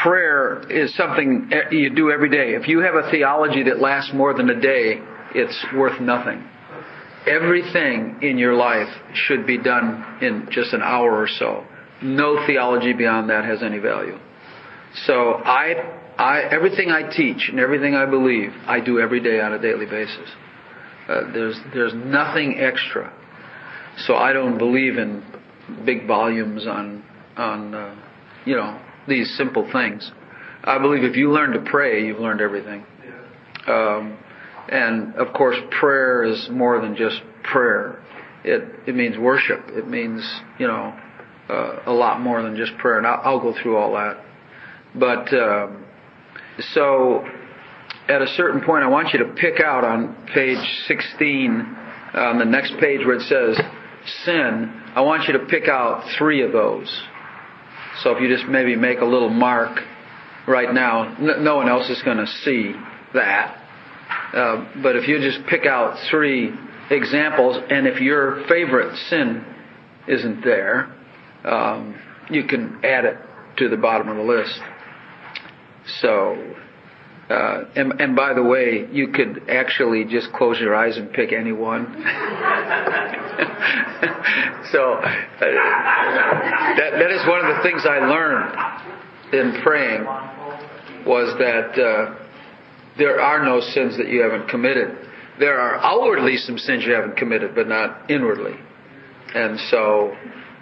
prayer is something you do every day. If you have a theology that lasts more than a day, it's worth nothing. Everything in your life should be done in just an hour or so. No theology beyond that has any value. So everything I teach and everything I believe, I do every day on a daily basis. There's nothing extra. So I don't believe in big volumes on these simple things. I believe if you learn to pray, you've learned everything. And of course, prayer is more than just prayer. It means worship. It means a lot more than just prayer. And I'll go through all that. But so at a certain point, I want you to pick out on page 16, on the next page where it says sin. I want you to pick out 3 of those. So if you just maybe make a little mark right now, no one else is going to see that. But if you just pick out 3 examples, and if your favorite sin isn't there, you can add it to the bottom of the list. So, and by the way, you could actually just close your eyes and pick any one. So, that is one of the things I learned in praying, was that there are no sins that you haven't committed. There are outwardly some sins you haven't committed, but not inwardly. And so,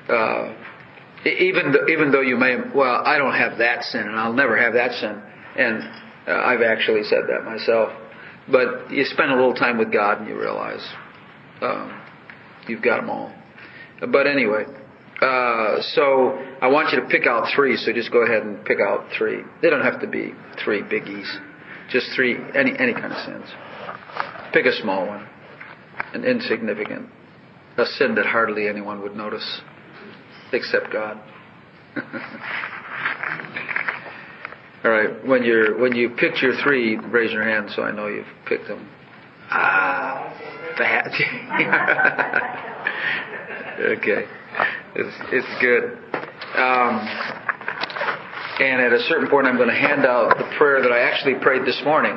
even though you may, I don't have that sin, and I'll never have that sin. And I've actually said that myself. But you spend a little time with God and you realize you've got them all. But anyway, so I want you to pick out 3, so just go ahead and pick out 3. They don't have to be 3 biggies. Just 3, any kind of sins. Pick a small one, an insignificant, a sin that hardly anyone would notice, except God. All right, when you picked your 3, raise your hand so I know you've picked them. That. Okay, it's good. And at a certain point, I'm going to hand out the prayer that I actually prayed this morning.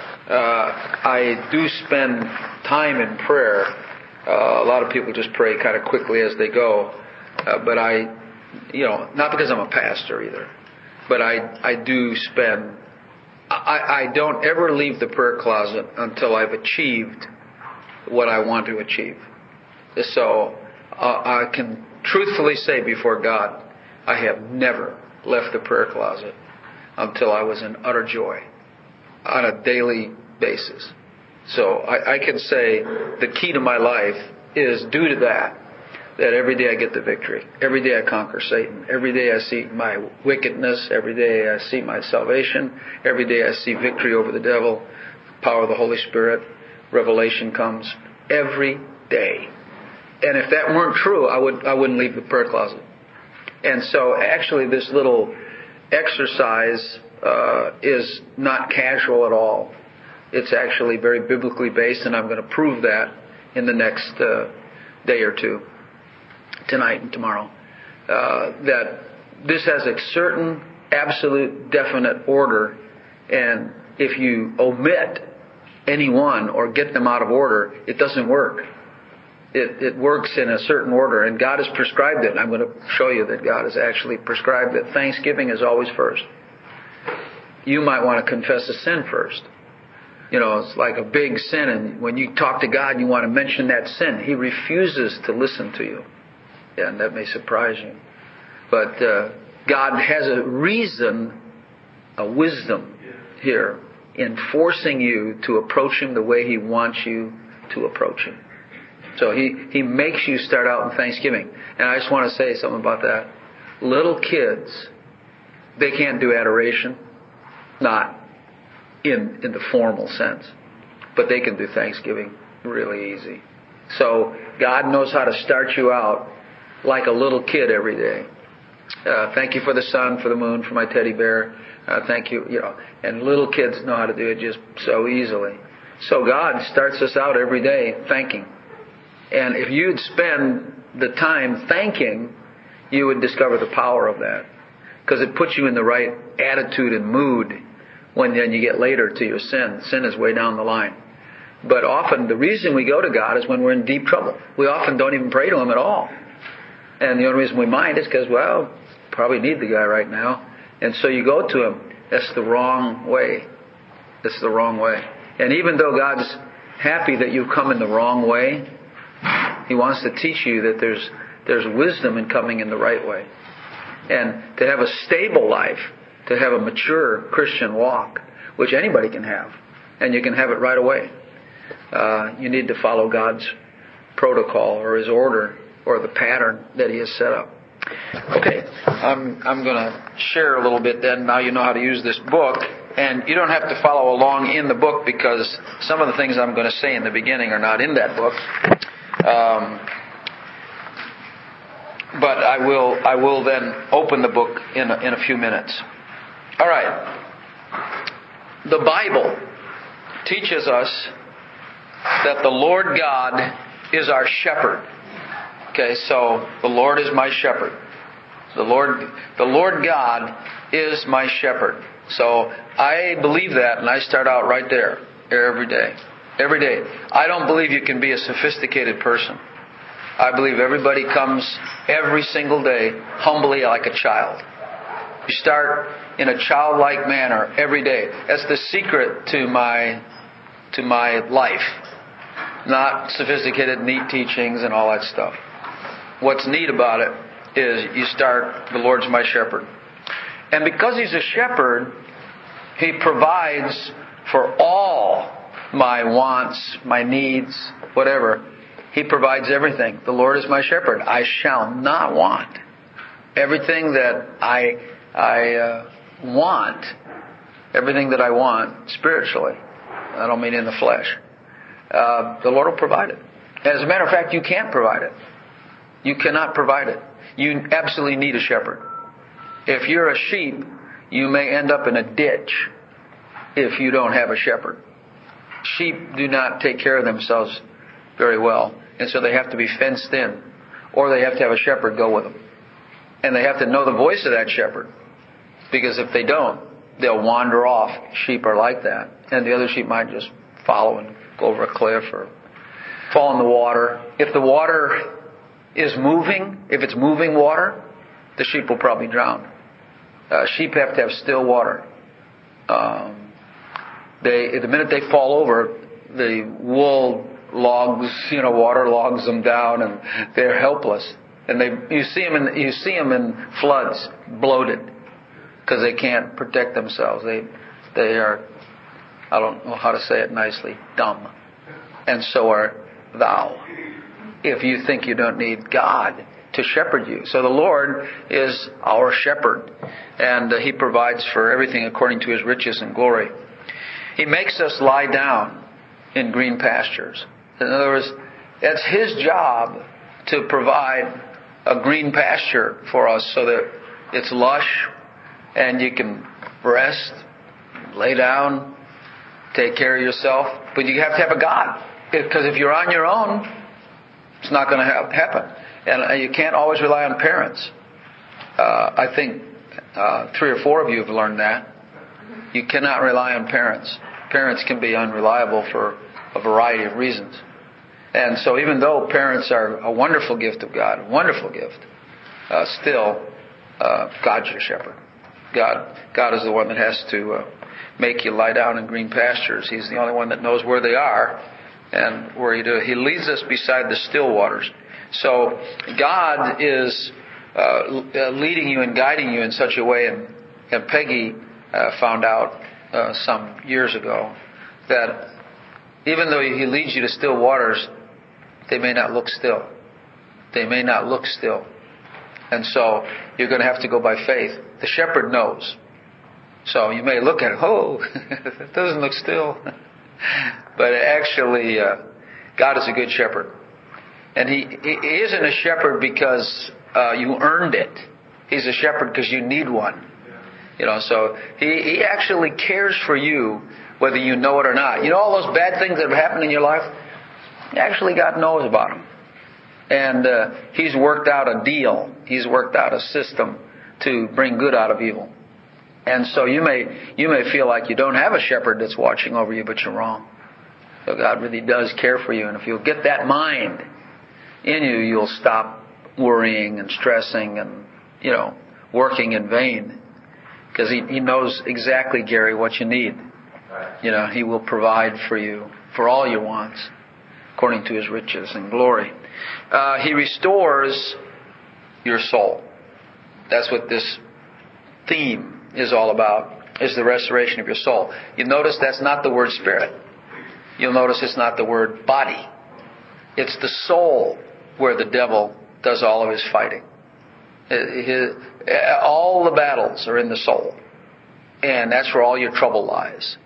I do spend time in prayer. A lot of people just pray kind of quickly as they go. But I, not because I'm a pastor either, but I do spend, I don't ever leave the prayer closet until I've achieved what I want to achieve. So I can truthfully say before God, I have never left the prayer closet until I was in utter joy on a daily basis. So I can say the key to my life is due to that every day I get the victory. Every day I conquer Satan. Every day I see my wickedness. Every day I see my salvation. Every day I see victory over the devil, power of the Holy Spirit, revelation comes every day. And if that weren't true, I wouldn't leave the prayer closet. And so actually this little exercise is not casual at all. It's actually very biblically based, and I'm going to prove that in the next day or two, tonight and tomorrow, that this has a certain absolute definite order, and if you omit any one or get them out of order, it doesn't work. It works in a certain order, and God has prescribed it. And I'm going to show you that God has actually prescribed that Thanksgiving is always first. You might want to confess a sin first. It's like a big sin, and when you talk to God and you want to mention that sin, He refuses to listen to you. Yeah, and that may surprise you. But God has a reason, a wisdom here in forcing you to approach Him the way He wants you to approach Him. So He makes you start out in thanksgiving. And I just want to say something about that. Little kids, they can't do adoration, not in the formal sense, but they can do thanksgiving really easy. So God knows how to start you out like a little kid every day. Thank you for the sun, for the moon, for my teddy bear. Thank you, and little kids know how to do it just so easily. So God starts us out every day thanking. And if you'd spend the time thanking, you would discover the power of that. because it puts you in the right attitude and mood when then you get later to your sin. Sin is way down the line. But often the reason we go to God is when we're in deep trouble. We often don't even pray to Him at all. And the only reason we mind is because, well, probably need the guy right now. And so you go to Him. That's the wrong way. That's the wrong way. And even though God's happy that you've come in the wrong way, He wants to teach you that there's wisdom in coming in the right way. And to have a stable life, to have a mature Christian walk, which anybody can have, and you can have it right away, you need to follow God's protocol or His order or the pattern that He has set up. Okay, I'm going to share a little bit then. Now you know how to use this book. And you don't have to follow along in the book because some of the things I'm going to say in the beginning are not in that book. But I will then open the book in a few minutes. All right. The Bible teaches us that the Lord God is our shepherd. Okay, so the Lord is my shepherd. The Lord God is my shepherd. So I believe that, and I start out right there every day. Every day. I don't believe you can be a sophisticated person. I believe everybody comes every single day humbly like a child. You start in a childlike manner every day. That's the secret to my life. Not sophisticated, neat teachings and all that stuff. What's neat about it is you start, the Lord's my shepherd. And because He's a shepherd, He provides for all my wants, my needs, whatever. He provides everything. The Lord is my shepherd. I shall not want. Everything that I want, everything that I want spiritually, I don't mean in the flesh, the Lord will provide it. As a matter of fact, you can't provide it. You cannot provide it. You absolutely need a shepherd. If you're a sheep, you may end up in a ditch if you don't have a shepherd. Sheep do not take care of themselves very well, and so they have to be fenced in, or they have to have a shepherd go with them. And they have to know the voice of that shepherd, because if they don't, they'll wander off. Sheep are like that, and the other sheep might just follow and go over a cliff or fall in the water. If the water is moving, if it's moving water, the sheep will probably drown. Sheep have to have still water. The minute they fall over, the wool logs, water logs them down, and they're helpless. And you see them in floods, bloated, because they can't protect themselves. They are, I don't know how to say it nicely, dumb. And so are thou, if you think you don't need God to shepherd you. So the Lord is our shepherd, and He provides for everything according to His riches and glory. He makes us lie down in green pastures. In other words, that's His job to provide a green pasture for us so that it's lush and you can rest, lay down, take care of yourself. But you have to have a God, because if you're on your own, it's not going to happen. And you can't always rely on parents. I think 3 or 4 of you have learned that. You cannot rely on parents. Parents can be unreliable for a variety of reasons. And so even though parents are a wonderful gift of God, a wonderful gift, still, God's your shepherd. God is the one that has to make you lie down in green pastures. He's the only one that knows where they are and where He leads us beside the still waters. So God is leading you and guiding you in such a way, and Peggy found out some years ago that even though He leads you to still waters, they may not look still. They may not look still. And so you're going to have to go by faith. The shepherd knows. So you may look at it, it doesn't look still. But actually, God is a good shepherd. And He isn't a shepherd because you earned it. He's a shepherd because you need one. So He actually cares for you whether you know it or not. All those bad things that have happened in your life? Actually, God knows about them. And He's worked out a deal. He's worked out a system to bring good out of evil. And so you may feel like you don't have a shepherd that's watching over you, but you're wrong. So God really does care for you. And if you'll get that mind in you, you'll stop worrying and stressing and, working in vain. Because He knows exactly, Gary, what you need. He will provide for you for all your wants, according to His riches and glory. He restores your soul. That's what this theme is all about, is the restoration of your soul. You notice that's not the word spirit. You'll notice it's not the word body. It's the soul where the devil does all of his fighting. All the battles are in the soul. And that's where all your trouble lies.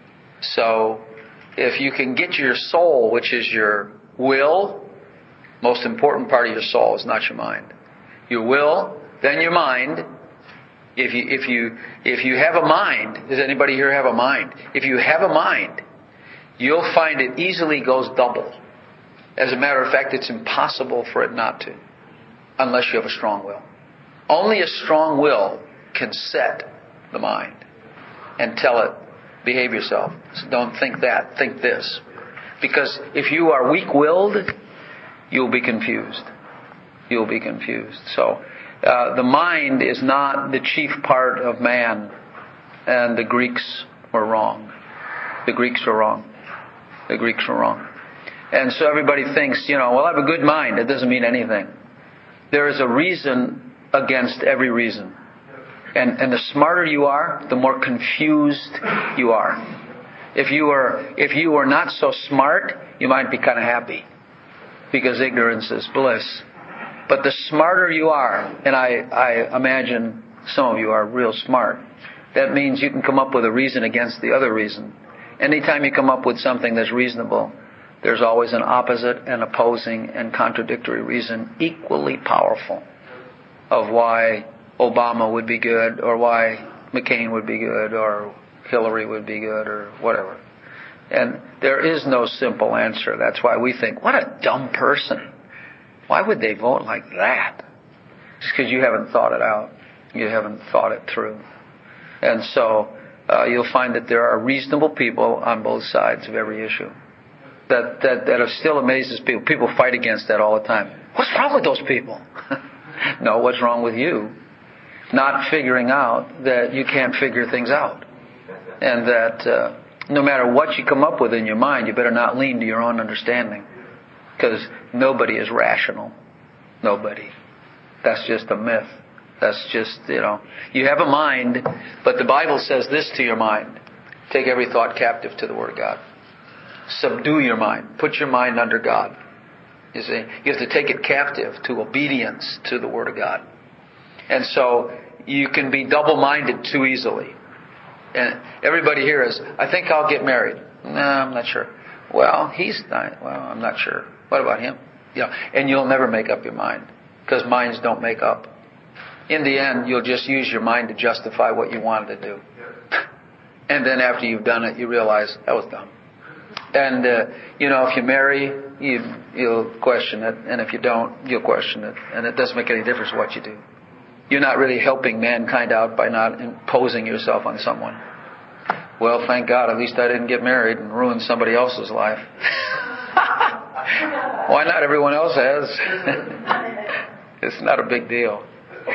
So, if you can get your soul, which is your will, most important part of your soul is not your mind. Your will, then your mind. If you have a mind, does anybody here have a mind? If you have a mind, you'll find it easily goes double. As a matter of fact, it's impossible for it not to, unless you have a strong will. Only a strong will can set the mind and tell it, behave yourself. So don't think that, think this. Because if you are weak-willed, you'll be confused. You'll be confused. So, the mind is not the chief part of man, and the Greeks were wrong. The Greeks were wrong. The Greeks were wrong. And so everybody thinks, well, I have a good mind. It doesn't mean anything. There is a reason against every reason. And the smarter you are, the more confused you are. If you were not so smart, you might be kind of happy, because ignorance is bliss. But the smarter you are, and I imagine some of you are real smart, that means you can come up with a reason against the other reason. Anytime you come up with something that's reasonable, there's always an opposite and opposing and contradictory reason equally powerful of why Obama would be good, or why McCain would be good, or Hillary would be good, or whatever. And there is no simple answer. That's why we think, what a dumb person. Why would they vote like that? Just because you haven't thought it out. You haven't thought it through. And so you'll find that there are reasonable people on both sides of every issue. That still amazes people. People fight against that all the time. What's wrong with those people? No, what's wrong with you? Not figuring out that you can't figure things out. And that no matter what you come up with in your mind, you better not lean to your own understanding. Because nobody is rational. Nobody. That's just a myth. That's just, you have a mind, but the Bible says this to your mind. Take every thought captive to the Word of God. Subdue your mind. Put your mind under God. You see, you have to take it captive to obedience to the Word of God. And so you can be double-minded too easily. And everybody here is, I think I'll get married. No, I'm not sure. Well, I'm not sure. What about him? And you'll never make up your mind, because minds don't make up. In the end, you'll just use your mind to justify what you wanted to do. And then after you've done it, you realize, that was dumb. And, if you marry, you'll question it. And if you don't, you'll question it. And it doesn't make any difference what you do. You're not really helping mankind out by not imposing yourself on someone. Well, thank God, at least I didn't get married and ruin somebody else's life. Why not? Everyone else has. It's not a big deal.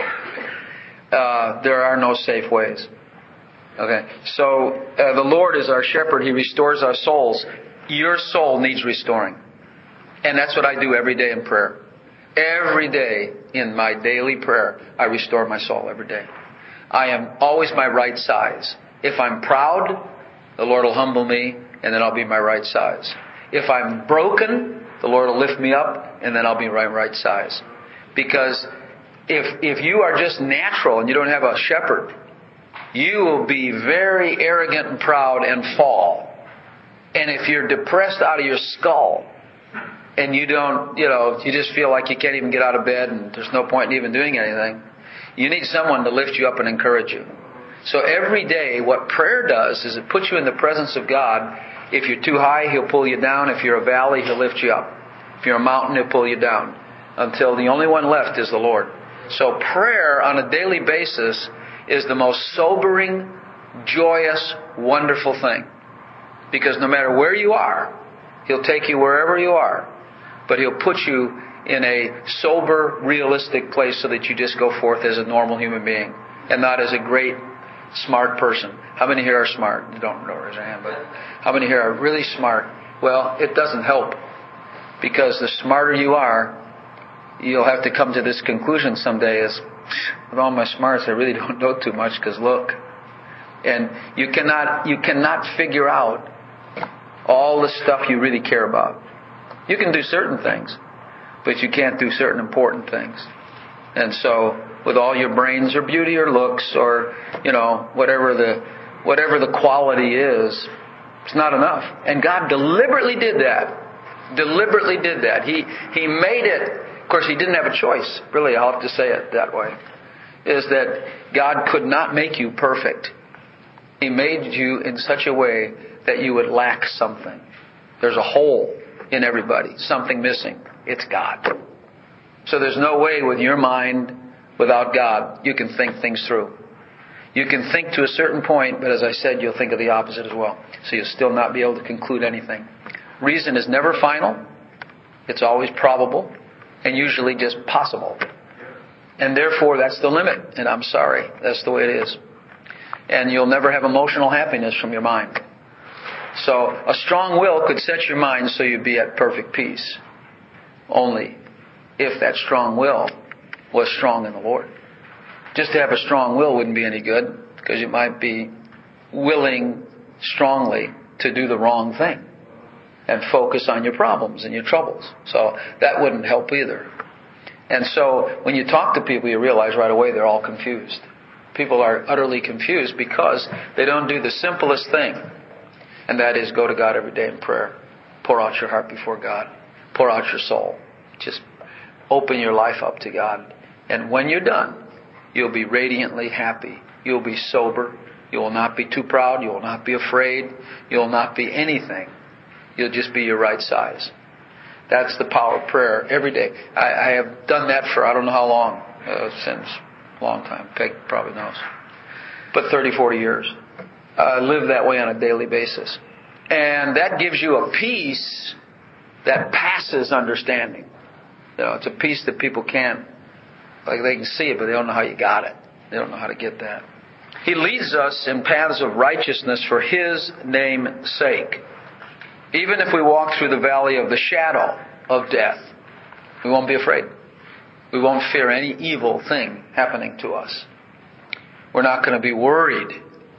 There are no safe ways. Okay, so the Lord is our shepherd. He restores our souls. Your soul needs restoring. And that's what I do every day in prayer. Every day in my daily prayer, I restore my soul every day. I am always my right size. If I'm proud, the Lord will humble me, and then I'll be my right size. If I'm broken, the Lord will lift me up, and then I'll be my right size. Because if you are just natural and you don't have a shepherd, you will be very arrogant and proud and fall. And if you're depressed out of your skull, and you don't, you just feel like you can't even get out of bed and there's no point in even doing anything, you need someone to lift you up and encourage you. So every day, what prayer does is it puts you in the presence of God. If you're too high, He'll pull you down. If you're a valley, He'll lift you up. If you're a mountain, He'll pull you down. Until the only one left is the Lord. So prayer on a daily basis is the most sobering, joyous, wonderful thing. Because no matter where you are, He'll take you wherever you are, but He'll put you in a sober, realistic place so that you just go forth as a normal human being and not as a great, smart person. How many here are smart? You don't raise your hand, but how many here are really smart? Well, it doesn't help, because the smarter you are, you'll have to come to this conclusion someday is, with all my smarts, I really don't know too much, because look. And you cannot figure out all the stuff you really care about. You can do certain things, but you can't do certain important things. And so, with all your brains or beauty or looks or, whatever the quality is, it's not enough. And God deliberately did that. Deliberately did that. He made it. Of course, He didn't have a choice. Really, I'll have to say it that way. Is that God could not make you perfect. He made you in such a way that you would lack something. There's a hole in everybody. Something missing. It's God. So there's no way with your mind, without God, you can think things through. You can think to a certain point, but as I said, you'll think of the opposite as well. So you'll still not be able to conclude anything. Reason is never final. It's always probable. And usually just possible. And therefore, that's the limit. And I'm sorry. That's the way it is. And you'll never have emotional happiness from your mind. So a strong will could set your mind so you'd be at perfect peace. Only if that strong will was strong in the Lord. Just to have a strong will wouldn't be any good, because you might be willing strongly to do the wrong thing and focus on your problems and your troubles. So that wouldn't help either. And so when you talk to people, you realize right away they're all confused. People are utterly confused because they don't do the simplest thing, and that is go to God every day in prayer. Pour out your heart before God. Pour out your soul. Just open your life up to God. And when you're done, you'll be radiantly happy. You'll be sober. You will not be too proud. You will not be afraid. You will not be anything. You'll just be your right size. That's the power of prayer every day. I have done that for I don't know how long, since a long time. Peg probably knows. But 30, 40 years. I live that way on a daily basis. And that gives you a peace that passes understanding. It's a peace that people can't, they can see it, but they don't know how you got it. They don't know how to get that. He leads us in paths of righteousness for His name's sake. Even if we walk through the valley of the shadow of death, we won't be afraid. We won't fear any evil thing happening to us. We're not going to be worried.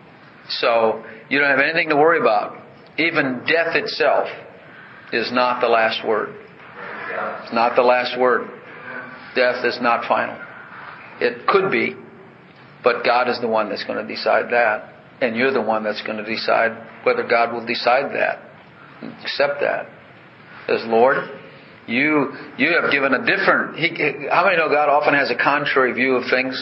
So you don't have anything to worry about. Even death itself is not the last word. It's not the last word. Death is not final. It could be, but God is the one that's going to decide that. And you're the one that's going to decide whether God will decide that. Accept that. As Lord, you have given a different... how many know God often has a contrary view of things?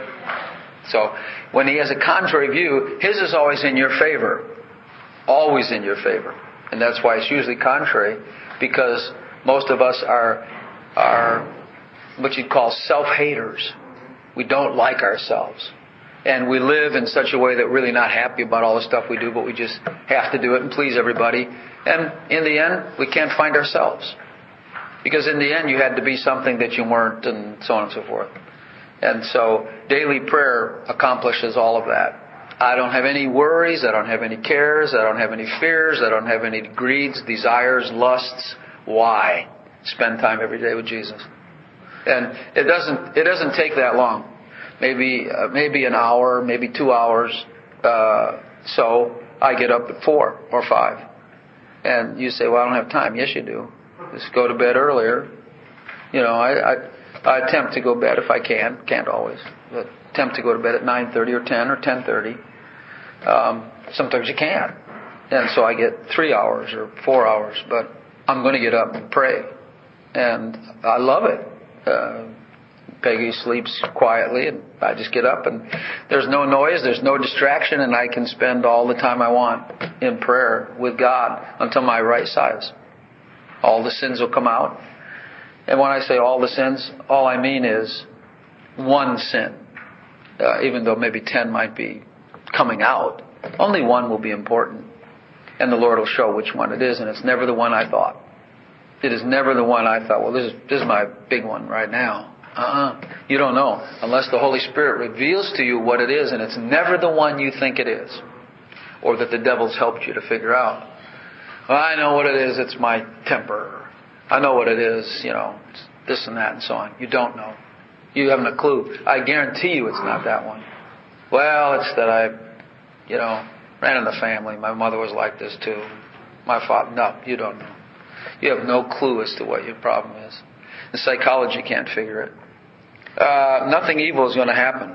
So when He has a contrary view, His is always in your favor. Always in your favor. And that's why it's usually contrary, because most of us are what you'd call self-haters. We don't like ourselves. And we live in such a way that we're really not happy about all the stuff we do, but we just have to do it and please everybody. And in the end, we can't find ourselves. Because in the end, you had to be something that you weren't, and so on and so forth. And so daily prayer accomplishes all of that. I don't have any worries. I don't have any cares. I don't have any fears. I don't have any greeds, desires, lusts. Why? Spend time every day with Jesus. And it doesn't take that long. Maybe an hour, maybe 2 hours. So I get up at 4 or 5. And you say, well, I don't have time. Yes, you do. Just go to bed earlier. I attempt to go to bed if I can. Can't always. But attempt to go to bed at 9:30 or 10 or 10:30. Sometimes you can't. And so I get 3 hours or 4 hours. But I'm going to get up and pray. And I love it. Peggy sleeps quietly, and I just get up, and there's no noise, there's no distraction, and I can spend all the time I want in prayer with God until my right size. All the sins will come out. And when I say all the sins, all I mean is one sin, even though maybe 10 might be coming out. Only one will be important. And the Lord will show which one it is, and it's never the one I thought. It is never the one I thought, well, this is my big one right now. You don't know unless the Holy Spirit reveals to you what it is, and it's never the one you think it is, or that the devil's helped you to figure out. Well, I know what it is. It's my temper. I know what it is. It's this and that and so on. You don't know. You haven't a clue. I guarantee you it's not that one. Well, it's that I, ran in the family. My mother was like this too. My father. No, you don't know. You have no clue as to what your problem is. The psychology can't figure it. Nothing evil is going to happen.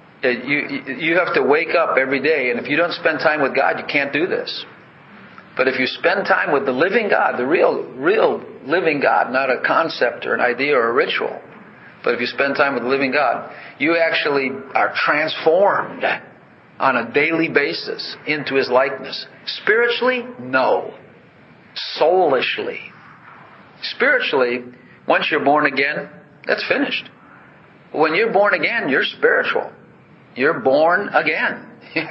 You have to wake up every day, and if you don't spend time with God, you can't do this. But if you spend time with the living God, the real living God, not a concept or an idea or a ritual, but if you spend time with the living God, you actually are transformed on a daily basis into His likeness. Spiritually, no. Soulishly. Spiritually, once you're born again, that's finished. When you're born again, you're spiritual. You're born again.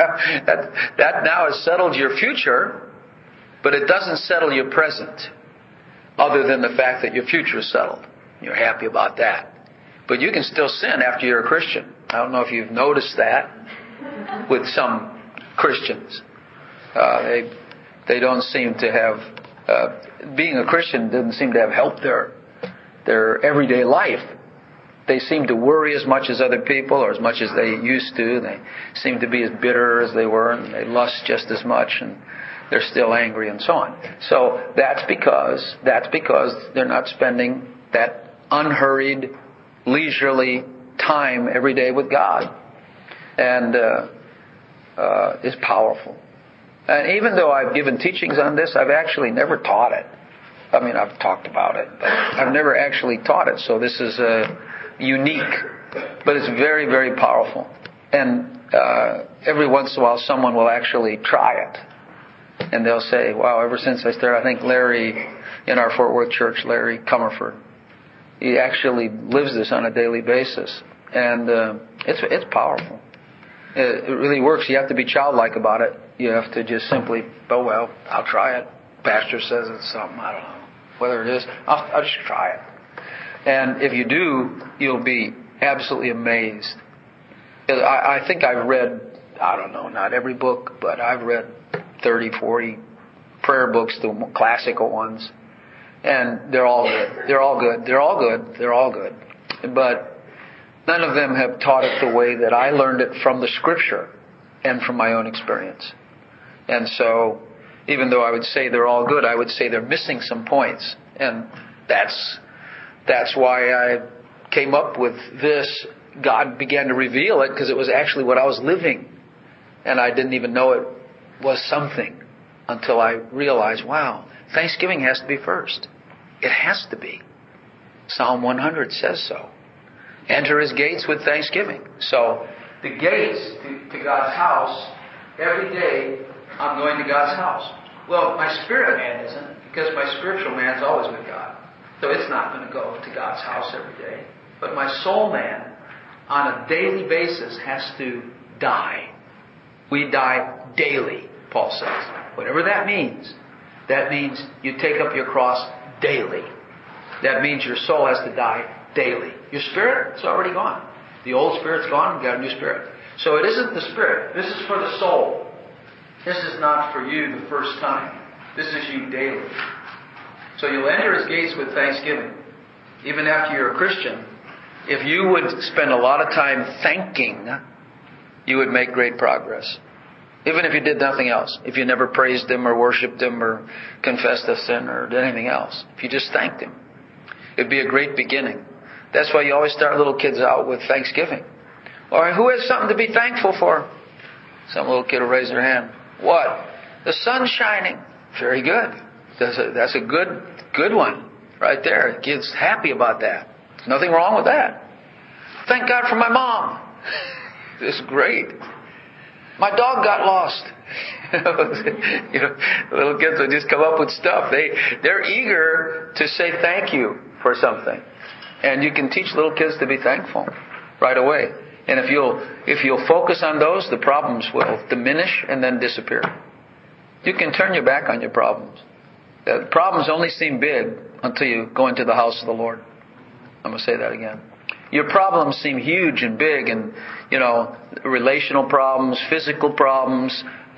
That now has settled your future, but it doesn't settle your present, other than the fact that your future is settled. You're happy about that. But you can still sin after you're a Christian. I don't know if you've noticed that with some Christians. They don't seem to have, being a Christian doesn't seem to have helped their everyday life. They seem to worry as much as other people, or as much as they used to. They seem to be as bitter as they were, and they lust just as much, and they're still angry and so on. So that's because they're not spending that unhurried, leisurely time every day with God. And is powerful. And even though I've given teachings on this, I've actually never taught it. I mean, I've talked about it, but I've never actually taught it. So this is unique, but it's very, very powerful. And every once in a while, someone will actually try it. And they'll say, wow, ever since I started, I think Larry, in our Fort Worth church, Larry Comerford, he actually lives this on a daily basis. And it's powerful. It really works. You have to be childlike about it. You have to just simply, oh, well, I'll try it. Pastor says it's something, I don't know. Whether it is, I'll just try it. And if you do, you'll be absolutely amazed. I think I've read, I don't know, not every book, but I've read 30, 40 prayer books, the classical ones. And they're all good. They're all good. They're all good. They're all good. But none of them have taught it the way that I learned it from the Scripture and from my own experience. And so, even though I would say they're all good, I would say they're missing some points. And that's why I came up with this. God began to reveal it because it was actually what I was living. And I didn't even know it was something until I realized, wow, Thanksgiving has to be first. It has to be. Psalm 100 says so. Enter His gates with thanksgiving. So, the gates to God's house, every day I'm going to God's house. Well, my spirit man isn't, because my spiritual man's always with God. So it's not going to go to God's house every day. But my soul man, on a daily basis, has to die. We die daily, Paul says. Whatever that means you take up your cross daily. That means your soul has to die daily. Your spirit, it's already gone. The old spirit's gone, you've got a new spirit. So it isn't the spirit. This is for the soul. This is not for you the first time. This is you daily. So you'll enter His gates with thanksgiving. Even after you're a Christian, if you would spend a lot of time thanking, you would make great progress. Even if you did nothing else. If you never praised Him or worshipped Him or confessed a sin or did anything else. If you just thanked Him. It'd be a great beginning. That's why you always start little kids out with thanksgiving. Or who has something to be thankful for? Some little kid will raise their hand. What? The sun's shining. Very good. That's a good one right there. The kid's happy about that. There's nothing wrong with that. Thank God for my mom. This is great. My dog got lost. Little kids will just come up with stuff. They're eager to say thank you for something. And you can teach little kids to be thankful. right away. And if you'll focus on those, the problems will diminish and then disappear. You can turn your back on your problems. The problems only seem big until you go into the house of the Lord. I'm going to say that again. Your problems seem huge and big, and relational problems, physical problems,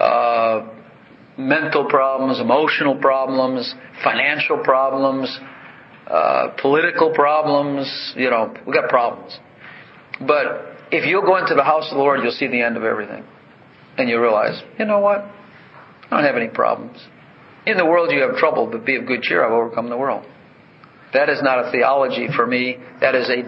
mental problems, emotional problems, financial problems, political problems. We got problems. But if you'll go into the house of the Lord, you'll see the end of everything. And you'll realize, you know what? I don't have any problems. In the world you have trouble, but be of good cheer, I've overcome the world. That is not a theology for me. That is a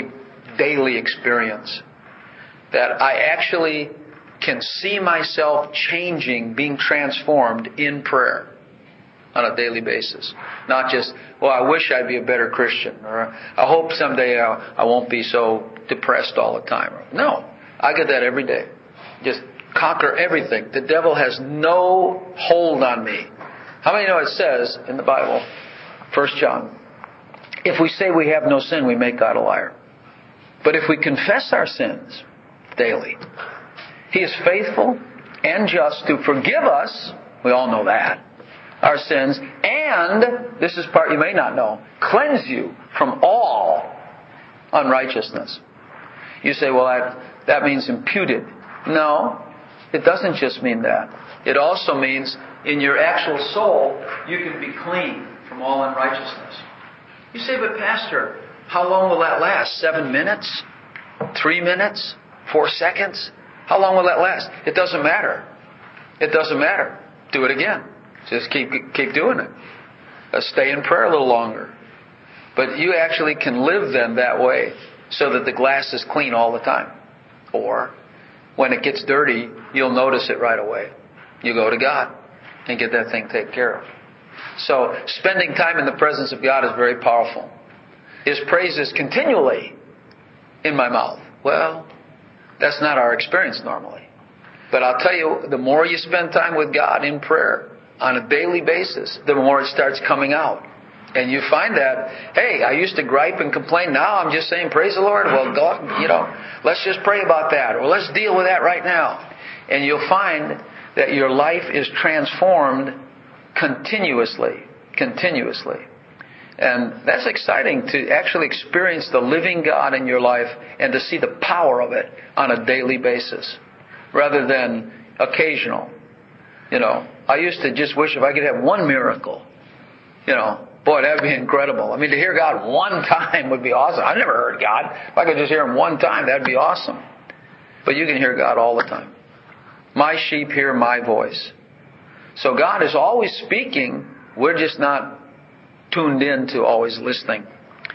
daily experience. That I actually can see myself changing, being transformed in prayer on a daily basis. Not just, I wish I'd be a better Christian, or I hope someday I won't be so depressed all the time. No, I get that every day. Just conquer everything. The devil has no hold on me. How many know it says in the Bible, 1 John, if we say we have no sin, we make God a liar. But if we confess our sins daily, He is faithful and just to forgive us, we all know that, our sins, and, this is part you may not know, cleanse you from all unrighteousness. You say, that means imputed. No, it doesn't just mean that. It also means in your actual soul, you can be clean from all unrighteousness. You say, but Pastor, how long will that last? 7 minutes? 3 minutes? 4 seconds? How long will that last? It doesn't matter. It doesn't matter. Do it again. Just keep doing it. Stay in prayer a little longer. But you actually can live then that way so that the glass is clean all the time. Or when it gets dirty, you'll notice it right away. You go to God and get that thing taken care of. So spending time in the presence of God is very powerful. His praise is continually in my mouth. Well, that's not our experience normally. But I'll tell you, the more you spend time with God in prayer on a daily basis, the more it starts coming out. And you find that, hey, I used to gripe and complain. Now I'm just saying, praise the Lord. Well, God, let's just pray about that. Or let's deal with that right now. And you'll find that your life is transformed continuously. And that's exciting to actually experience the living God in your life and to see the power of it on a daily basis rather than occasional. I used to just wish if I could have one miracle. Boy, that would be incredible. I mean, to hear God one time would be awesome. I've never heard God. If I could just hear Him one time, that would be awesome. But you can hear God all the time. My sheep hear my voice. So God is always speaking. We're just not tuned in to always listening.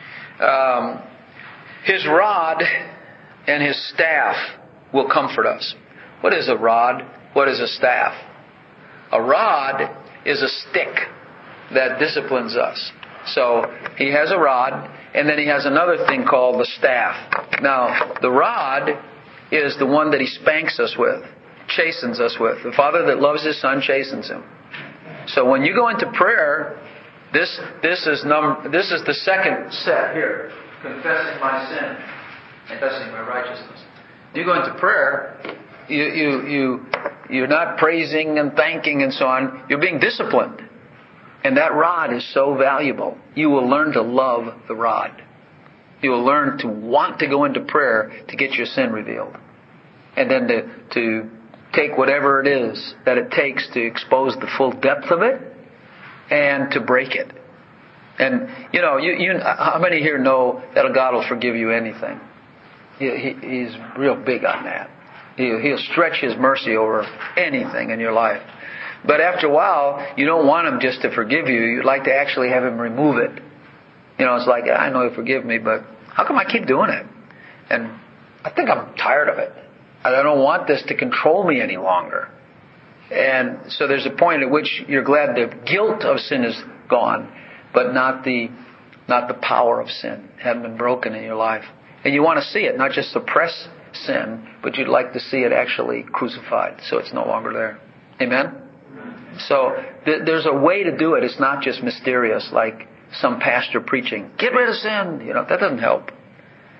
His rod and His staff will comfort us. What is a rod? What is a staff? A rod is a stick that disciplines us. So He has a rod, and then He has another thing called the staff. Now, the rod is the one that He spanks us with, chastens us with. The Father that loves His Son chastens Him. So when you go into prayer, this is the second set here, confessing my sin, confessing my righteousness. You go into prayer, you're not praising and thanking and so on. You're being disciplined. And that rod is so valuable. You will learn to love the rod. You will learn to want to go into prayer to get your sin revealed. And then to take whatever it is that it takes to expose the full depth of it and to break it. And, how many here know that God will forgive you anything? He's real big on that. He'll stretch His mercy over anything in your life. But after a while, you don't want Him just to forgive you. You'd like to actually have Him remove it. It's like, I know He'll forgive me, but how come I keep doing it? And I think I'm tired of it. I don't want this to control me any longer. And so there's a point at which you're glad the guilt of sin is gone, but not the power of sin hadn't been broken in your life. And you want to see it, not just suppress sin, but you'd like to see it actually crucified so it's no longer there. Amen? So there's a way to do it. It's not just mysterious like some pastor preaching, get rid of sin. That doesn't help.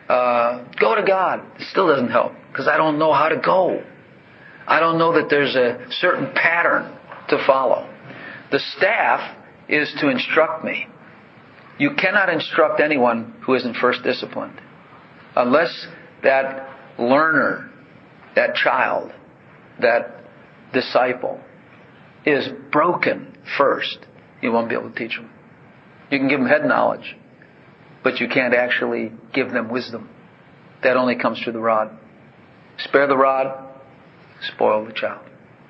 Go to God. It still doesn't help because I don't know how to go. I don't know that there's a certain pattern to follow. The staff is to instruct me. You cannot instruct anyone who isn't first disciplined. Unless that learner, that child, that disciple is broken first, you won't be able to teach them. You can give them head knowledge, but you can't actually give them wisdom. That only comes through the rod. Spare the rod, spoil the child.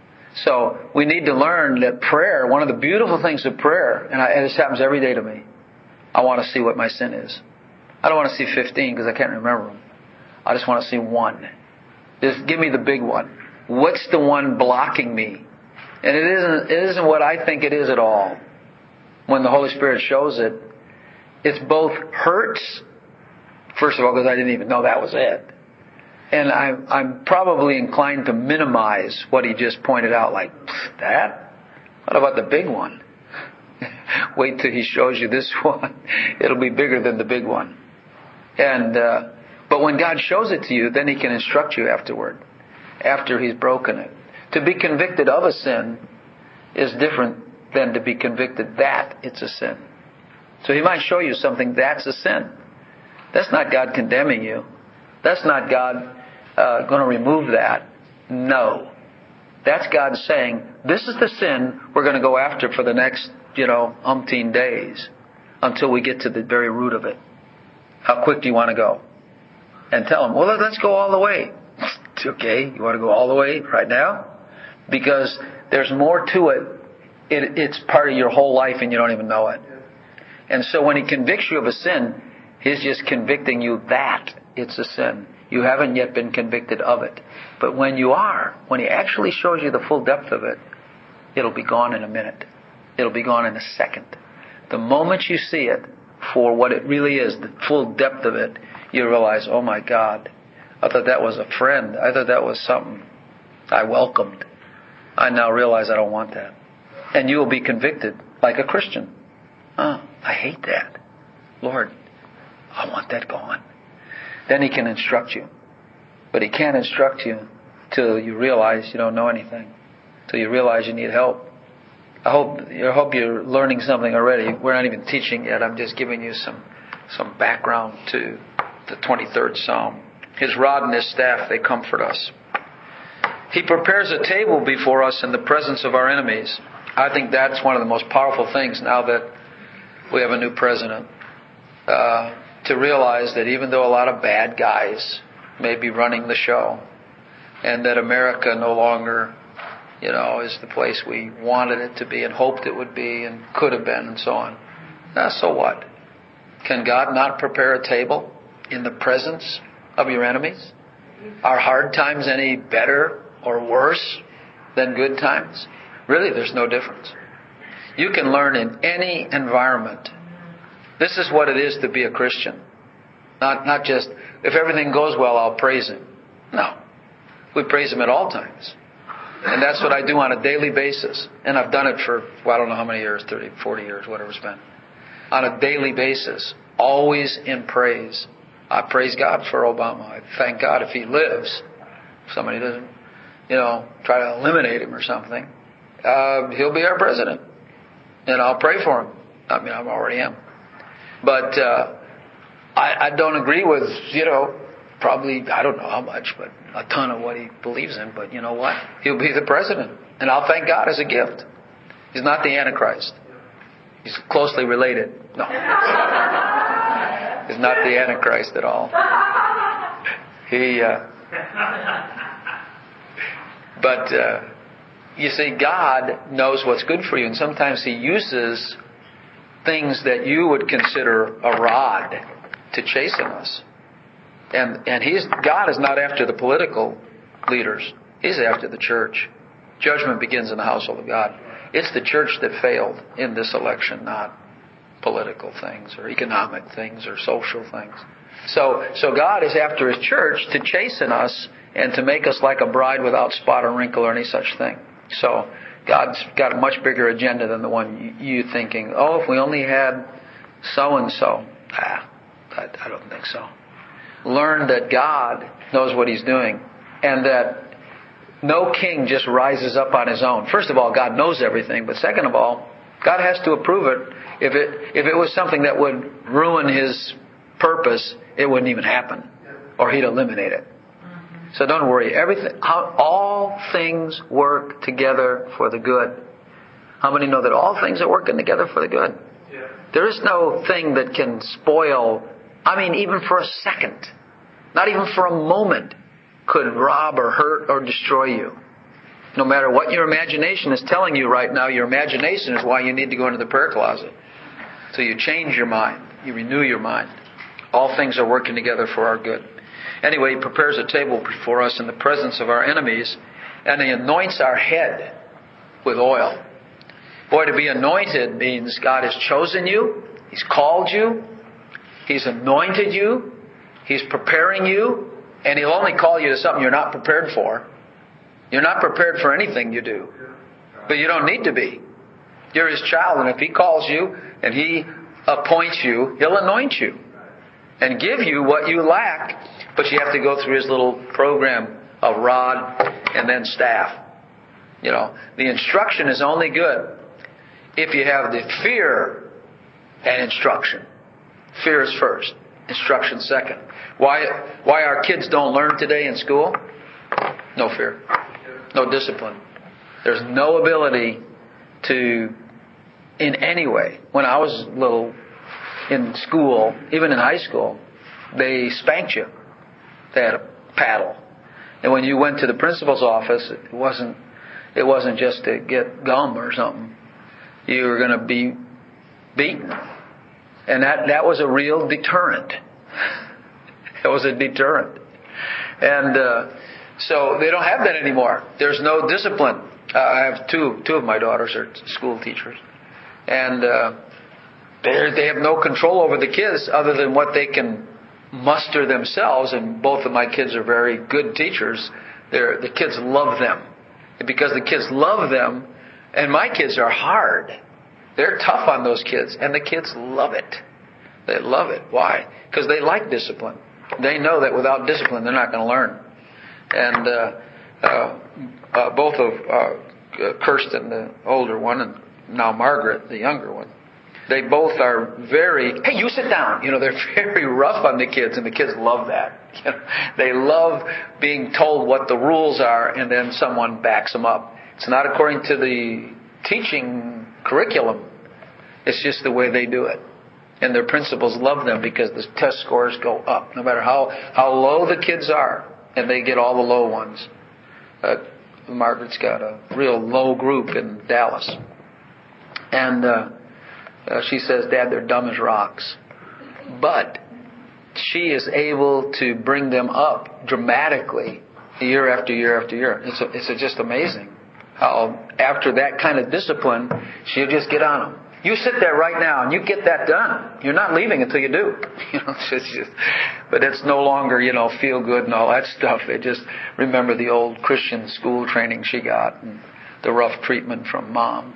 So we need to learn that prayer, one of the beautiful things of prayer, and this happens every day to me, I want to see what my sin is. I don't want to see 15 because I can't remember them. I just want to see one. Just give me the big one. What's the one blocking me? And it isn't what I think it is at all. When the Holy Spirit shows it, it's both hurts, first of all, because I didn't even know that was it. And I'm probably inclined to minimize what he just pointed out, like, that? What about the big one? Wait till he shows you this one. It'll be bigger than the big one. And but when God shows it to you, then he can instruct you afterward, after he's broken it. To be convicted of a sin is different than to be convicted that it's a sin. So he might show you something that's a sin. That's not God condemning you. That's not God going to remove that. No. That's God saying, this is the sin we're going to go after for the next, umpteen days until we get to the very root of it. How quick do you want to go? And tell him, well, let's go all the way. Okay, you want to go all the way right now? Because there's more to it. It's part of your whole life and you don't even know it. And so when he convicts you of a sin, he's just convicting you that it's a sin. You haven't yet been convicted of it. But when you are, when he actually shows you the full depth of it, it'll be gone in a minute. It'll be gone in a second. The moment you see it for what it really is, the full depth of it, you realize, oh my God, I thought that was a friend. I thought that was something I welcomed. I now realize I don't want that. And you will be convicted like a Christian. Oh, I hate that. Lord, I want that gone. Then he can instruct you. But he can't instruct you till you realize you don't know anything. Till you realize you need help. I hope you're learning something already. We're not even teaching yet. I'm just giving you some background to the 23rd Psalm. His rod and his staff, they comfort us. He prepares a table before us in the presence of our enemies. I think that's one of the most powerful things now that we have a new president. To realize that even though a lot of bad guys may be running the show, and that America no longer, is the place we wanted it to be and hoped it would be and could have been and so on. So what? Can God not prepare a table in the presence of your enemies? Are hard times any better or worse than good times? Really, there's no difference. You can learn in any environment. This is what it is to be a Christian. Not just, if everything goes well, I'll praise him. No. We praise him at all times. And that's what I do on a daily basis. And I've done it for, I don't know how many years, 30, 40 years, whatever it's been. On a daily basis. Always in praise. I praise God for Obama. I thank God if he lives. If somebody doesn't, try to eliminate him or something, he'll be our president. And I'll pray for him. I mean, I already am. But I don't agree with, probably, I don't know how much, but a ton of what he believes in. But you know what? He'll be the president. And I'll thank God as a gift. He's not the Antichrist. He's closely related. No. He's not the Antichrist at all. But you see, God knows what's good for you. And sometimes he uses things that you would consider a rod to chasten us. And God is not after the political leaders. He's after the church. Judgment begins in the household of God. It's the church that failed in this election, not political things or economic things or social things. So God is after his church to chasten us and to make us like a bride without spot or wrinkle or any such thing. So God's got a much bigger agenda than the one you thinking, if we only had so-and-so. I don't think so. learn that God knows what He's doing, and that no king just rises up on his own. First of all, God knows everything, but second of all, God has to approve it. If it was something that would ruin His purpose, it wouldn't even happen, or He'd eliminate it. So don't worry. All things work together for the good. How many know that all things are working together for the good? Yeah. There is no thing that can spoil, even for a second, not even for a moment, could rob or hurt or destroy you. No matter what your imagination is telling you right now, your imagination is why you need to go into the prayer closet. So you change your mind. You renew your mind. All things are working together for our good. Anyway, He prepares a table before us in the presence of our enemies, and He anoints our head with oil. Boy, to be anointed means God has chosen you. He's called you. He's anointed you. He's preparing you. And He'll only call you to something you're not prepared for. You're not prepared for anything you do. But you don't need to be. You're His child, and if He calls you and He appoints you, He'll anoint you and give you what you lack. But you have to go through His little program of rod and then staff. The instruction is only good if you have the fear and instruction. Fear is first, instruction second. Why our kids don't learn today in school? No fear. No discipline. There's no ability to, in any way. When I was little in school, even in high school, they spanked you. They had a paddle. And when you went to the principal's office, it wasn't just to get gum or something. You were going to be beaten. And that was a real deterrent. It was a deterrent. And so they don't have that anymore. There's no discipline. I have two of my daughters are school teachers. And they have no control over the kids other than what they can muster themselves. And both of my kids are very good teachers. The kids love them. And because the kids love them, and my kids are hard. They're tough on those kids. And the kids love it. They love it. Why? Because they like discipline. They know that without discipline, they're not going to learn. And both of Kirsten, the older one, and now Margaret, the younger one, they both are hey, you sit down. They're very rough on the kids, and the kids love that. They love being told what the rules are, and then someone backs them up. It's not according to the teaching curriculum. It's just the way they do it. And their principals love them because the test scores go up, no matter how low the kids are. And they get all the low ones. Margaret's got a real low group in Dallas. And she says, Dad, they're dumb as rocks. But she is able to bring them up dramatically year after year after year. It's just amazing how after that kind of discipline, she'll just get on them. You sit there right now and you get that done. You're not leaving until you do. But it's no longer, feel good and all that stuff. They just remember the old Christian school training she got and the rough treatment from Mom.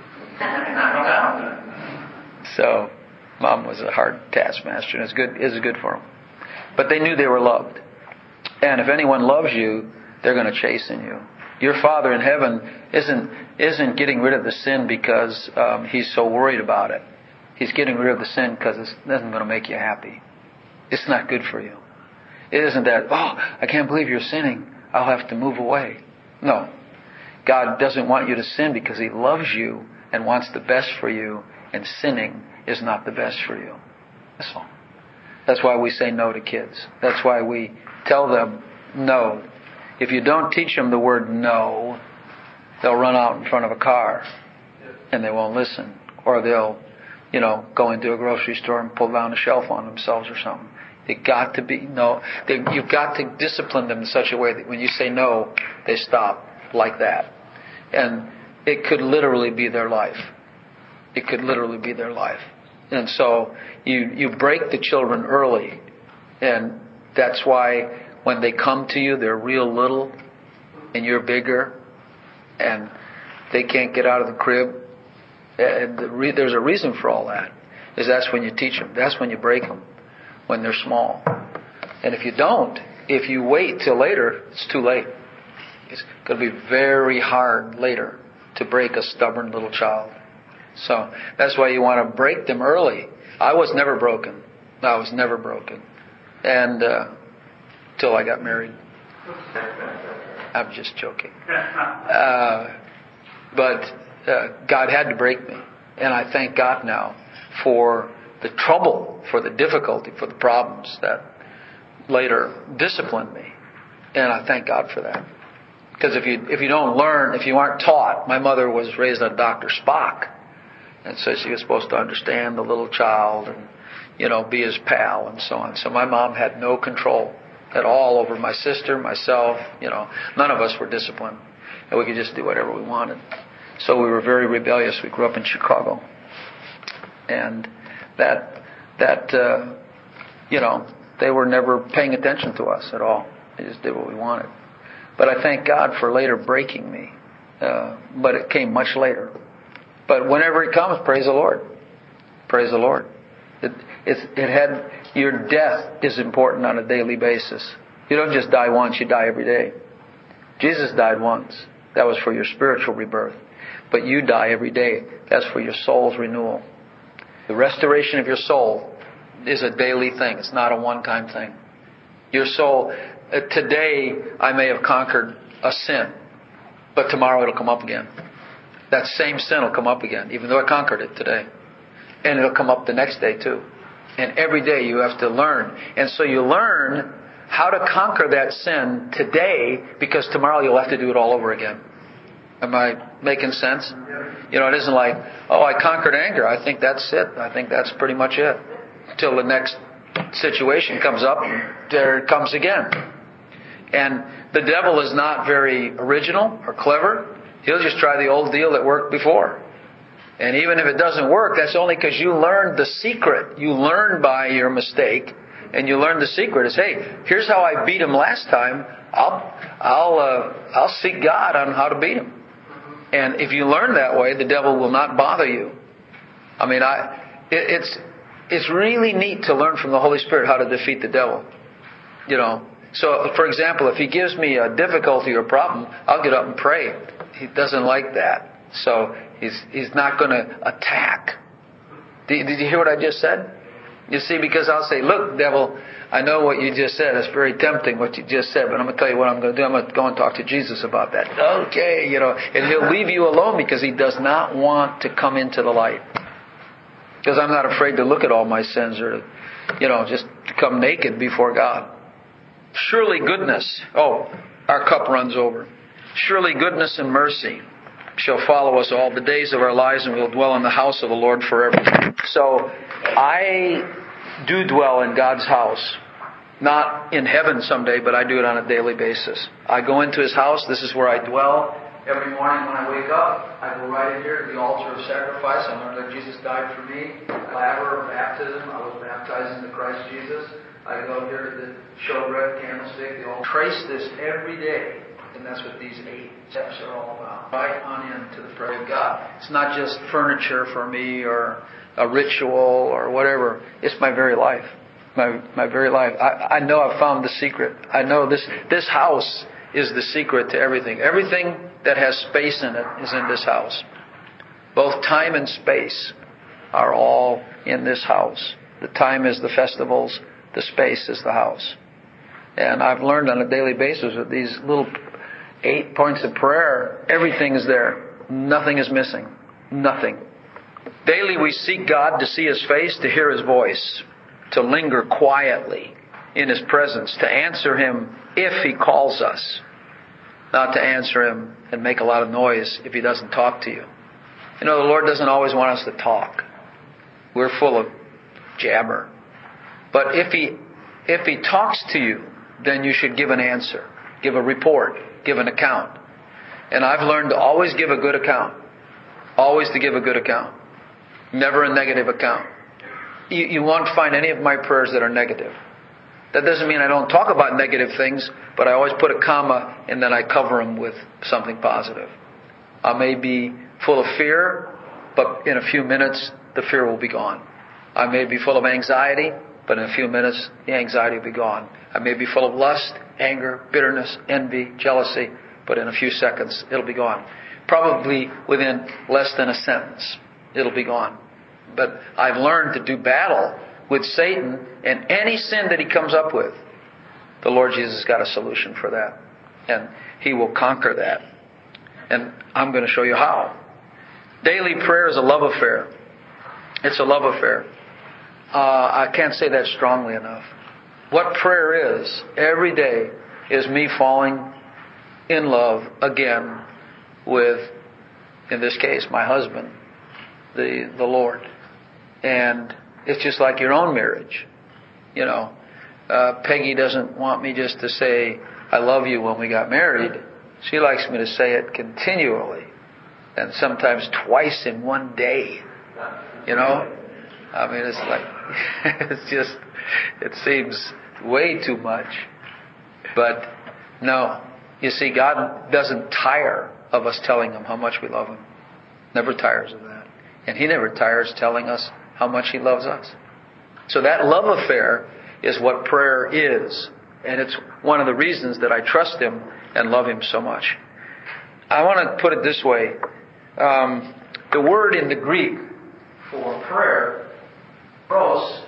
So, Mom was a hard taskmaster, and it's good for them. But they knew they were loved. And if anyone loves you, they're going to chasten you. Your Father in heaven isn't getting rid of the sin because He's so worried about it. He's getting rid of the sin because it isn't going to make you happy. It's not good for you. It isn't that, I can't believe you're sinning. I'll have to move away. No. God doesn't want you to sin because He loves you and wants the best for you, and sinning is not the best for you. That's all. That's why we say no to kids. That's why we tell them no. If you don't teach them the word no, they'll run out in front of a car and they won't listen. Or they'll, go into a grocery store and pull down a shelf on themselves or something. You've got to discipline them in such a way that when you say no, they stop like that. And it could literally be their life. It could literally be their life. And so you break the children early. And that's why when they come to you, they're real little and you're bigger and they can't get out of the crib. And there's a reason for all that. That's when you teach them. That's when you break them, when they're small. And if you don't, if you wait till later, it's too late. It's going to be very hard later to break a stubborn little child. So that's why you want to break them early. I was never broken. And till I got married. I'm just joking. But God had to break me. And I thank God now for the trouble, for the difficulty, for the problems that later disciplined me. And I thank God for that. Because if you don't learn, if you aren't taught, my mother was raised on Dr. Spock. And so she was supposed to understand the little child and, be his pal and so on. So my mom had no control at all over my sister, myself. None of us were disciplined. And we could just do whatever we wanted. So we were very rebellious. We grew up in Chicago. And they were never paying attention to us at all. They just did what we wanted. But I thank God for later breaking me. But it came much later. But whenever it comes, praise the Lord. Praise the Lord. Your death is important on a daily basis. You don't just die once, you die every day. Jesus died once. That was for your spiritual rebirth. But you die every day. That's for your soul's renewal. The restoration of your soul is a daily thing. It's not a one-time thing. Your soul, today I may have conquered a sin, but tomorrow it'll come up again. That same sin will come up again, even though I conquered it today. And it'll come up the next day too. And every day you have to learn. And so you learn how to conquer that sin today, because tomorrow you'll have to do it all over again. Am I making sense? It isn't like, I conquered anger. I think that's it. I think that's pretty much it. Till the next situation comes up, and there it comes again. And the devil is not very original or clever. He'll just try the old deal that worked before. And even if it doesn't work, that's only because you learned the secret. You learned by your mistake, and you learned the secret is, hey, here's how I beat him last time. I'll seek God on how to beat him. And if you learn that way, the devil will not bother you. I mean, it's really neat to learn from the Holy Spirit how to defeat the devil. So, for example, if he gives me a difficulty or problem, I'll get up and pray. He doesn't like that. So he's not going to attack. Did you hear what I just said? You see, because I'll say, look, devil, I know what you just said. It's very tempting what you just said, but I'm going to tell you what I'm going to do. I'm going to go and talk to Jesus about that. Okay, and he'll leave you alone because he does not want to come into the light. Because I'm not afraid to look at all my sins or to, just come naked before God. Surely goodness. Oh, our cup runs over. Surely goodness and mercy shall follow us all the days of our lives, and we'll dwell in the house of the Lord forever. So I do dwell in God's house. Not in heaven someday, but I do it on a daily basis. I go into His house. This is where I dwell. Every morning when I wake up, I go right in here to the altar of sacrifice. I learned that Jesus died for me. Laver of baptism. I was baptized into Christ Jesus. I go here to the showbread, candlestick, the altar. Trace this every day. And that's what these 8 steps are all about. Right on into the prayer of God. It's not just furniture for me or a ritual or whatever. It's my very life. My very life. I know I've found the secret. I know this house is the secret to everything. Everything that has space in it is in this house. Both time and space are all in this house. The time is the festivals. The space is the house. And I've learned on a daily basis that these little 8 points of prayer, everything is there. Nothing is missing. Nothing. Daily we seek God to see His face, to hear His voice, to linger quietly in His presence, to answer Him if He calls us, not to answer Him and make a lot of noise if He doesn't talk to you. The Lord doesn't always want us to talk. We're full of jabber. But if He talks to you, then you should give an answer, give a report, give an account. And I've learned to always give a good account. Always to give a good account. Never a negative account. You won't find any of my prayers that are negative. That doesn't mean I don't talk about negative things, but I always put a comma and then I cover them with something positive. I may be full of fear, but in a few minutes the fear will be gone. I may be full of anxiety, but in a few minutes, the anxiety will be gone. I may be full of lust, anger, bitterness, envy, jealousy, but in a few seconds, it'll be gone. Probably within less than a sentence, it'll be gone. But I've learned to do battle with Satan and any sin that he comes up with. The Lord Jesus has got a solution for that. And He will conquer that. And I'm going to show you how. Daily prayer is a love affair. It's a love affair. I can't say that strongly enough. What prayer is, every day, is me falling in love again with, in this case, my husband, the Lord. And it's just like your own marriage. You know, Peggy doesn't want me just to say, I love you when we got married. She likes me to say it continually. And sometimes twice in one day. You know? I mean, it's like, it seems way too much. But no. You see, God doesn't tire of us telling Him how much we love Him. Never tires of that. And He never tires telling us how much He loves us. So that love affair is what prayer is. And it's one of the reasons that I trust Him and love Him so much. I want to put it this way. The word in the Greek for prayer, pros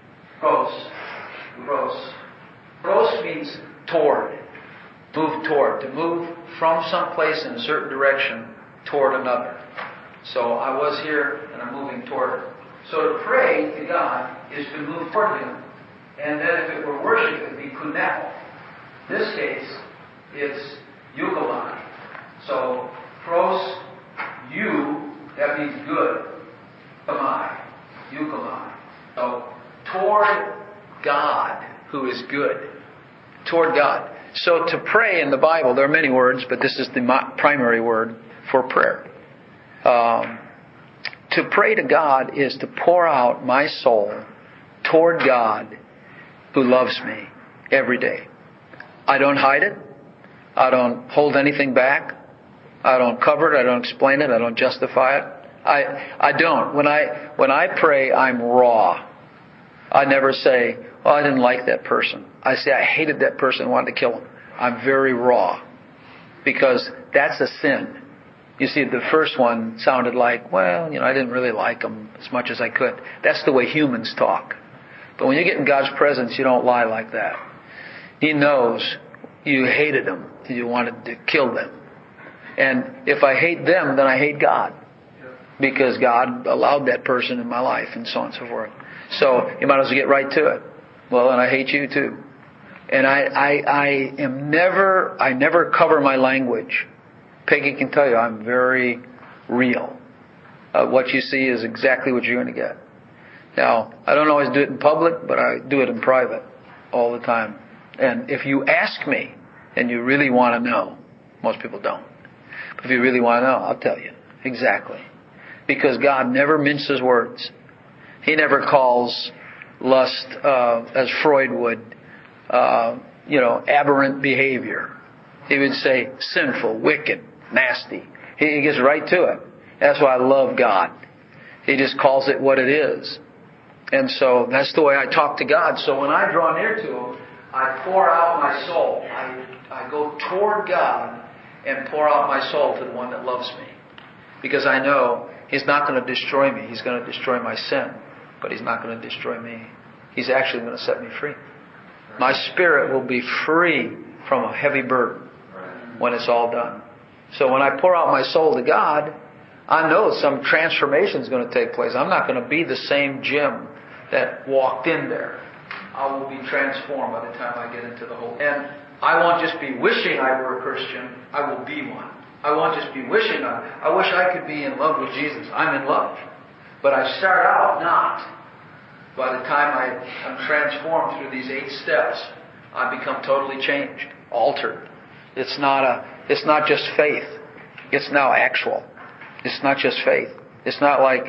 means toward. Move toward. To move from some place in a certain direction toward another. So I was here and I'm moving toward it. So to pray to God is to move toward Him. And then if it were worship, it would be kuneo. In this case, it's eukalai. So pros, you, that means good. Kamai, eukalai. So toward God, who is good. Toward God. So to pray in the Bible, there are many words, but this is the primary word for prayer. To pray to God is to pour out my soul toward God who loves me every day. I don't hide it. I don't hold anything back. I don't cover it. I don't explain it. I don't justify it. I don't. When I pray, I'm raw. I never say, oh, I didn't like that person. I say, I hated that person, wanted to kill him. I'm very raw. Because that's a sin. You see, the first one sounded like, well, I didn't really like him as much as I could. That's the way humans talk. But when you get in God's presence, you don't lie like that. He knows you hated them. You wanted to kill them. And if I hate them, then I hate God. Because God allowed that person in my life and so on and so forth. So you might as well get right to it. Well, and I hate you too. And I never cover my language. Peggy can tell you I'm very real. What you see is exactly what you're going to get. Now, I don't always do it in public, but I do it in private all the time. And if you ask me and you really want to know, most people don't. But if you really want to know, I'll tell you exactly. Because God never minces words. He never calls lust, as Freud would, aberrant behavior. He would say sinful, wicked, nasty. He gets right to it. That's why I love God. He just calls it what it is. And so that's the way I talk to God. So when I draw near to Him, I pour out my soul. I go toward God and pour out my soul to the one that loves me. Because I know He's not going to destroy me. He's going to destroy my sin. But He's not going to destroy me. He's actually going to set me free. My spirit will be free from a heavy burden when it's all done. So when I pour out my soul to God, I know some transformation is going to take place. I'm not going to be the same Jim that walked in there. I will be transformed by the time I get into the Holy. And I won't just be wishing I were a Christian. I will be one. I won't just be wishing. I wish I could be in love with Jesus. I'm in love. But I start out not. By the time I'm transformed through these 8 steps, I become totally changed, altered. It's not just faith. It's now actual. It's not just faith. It's not like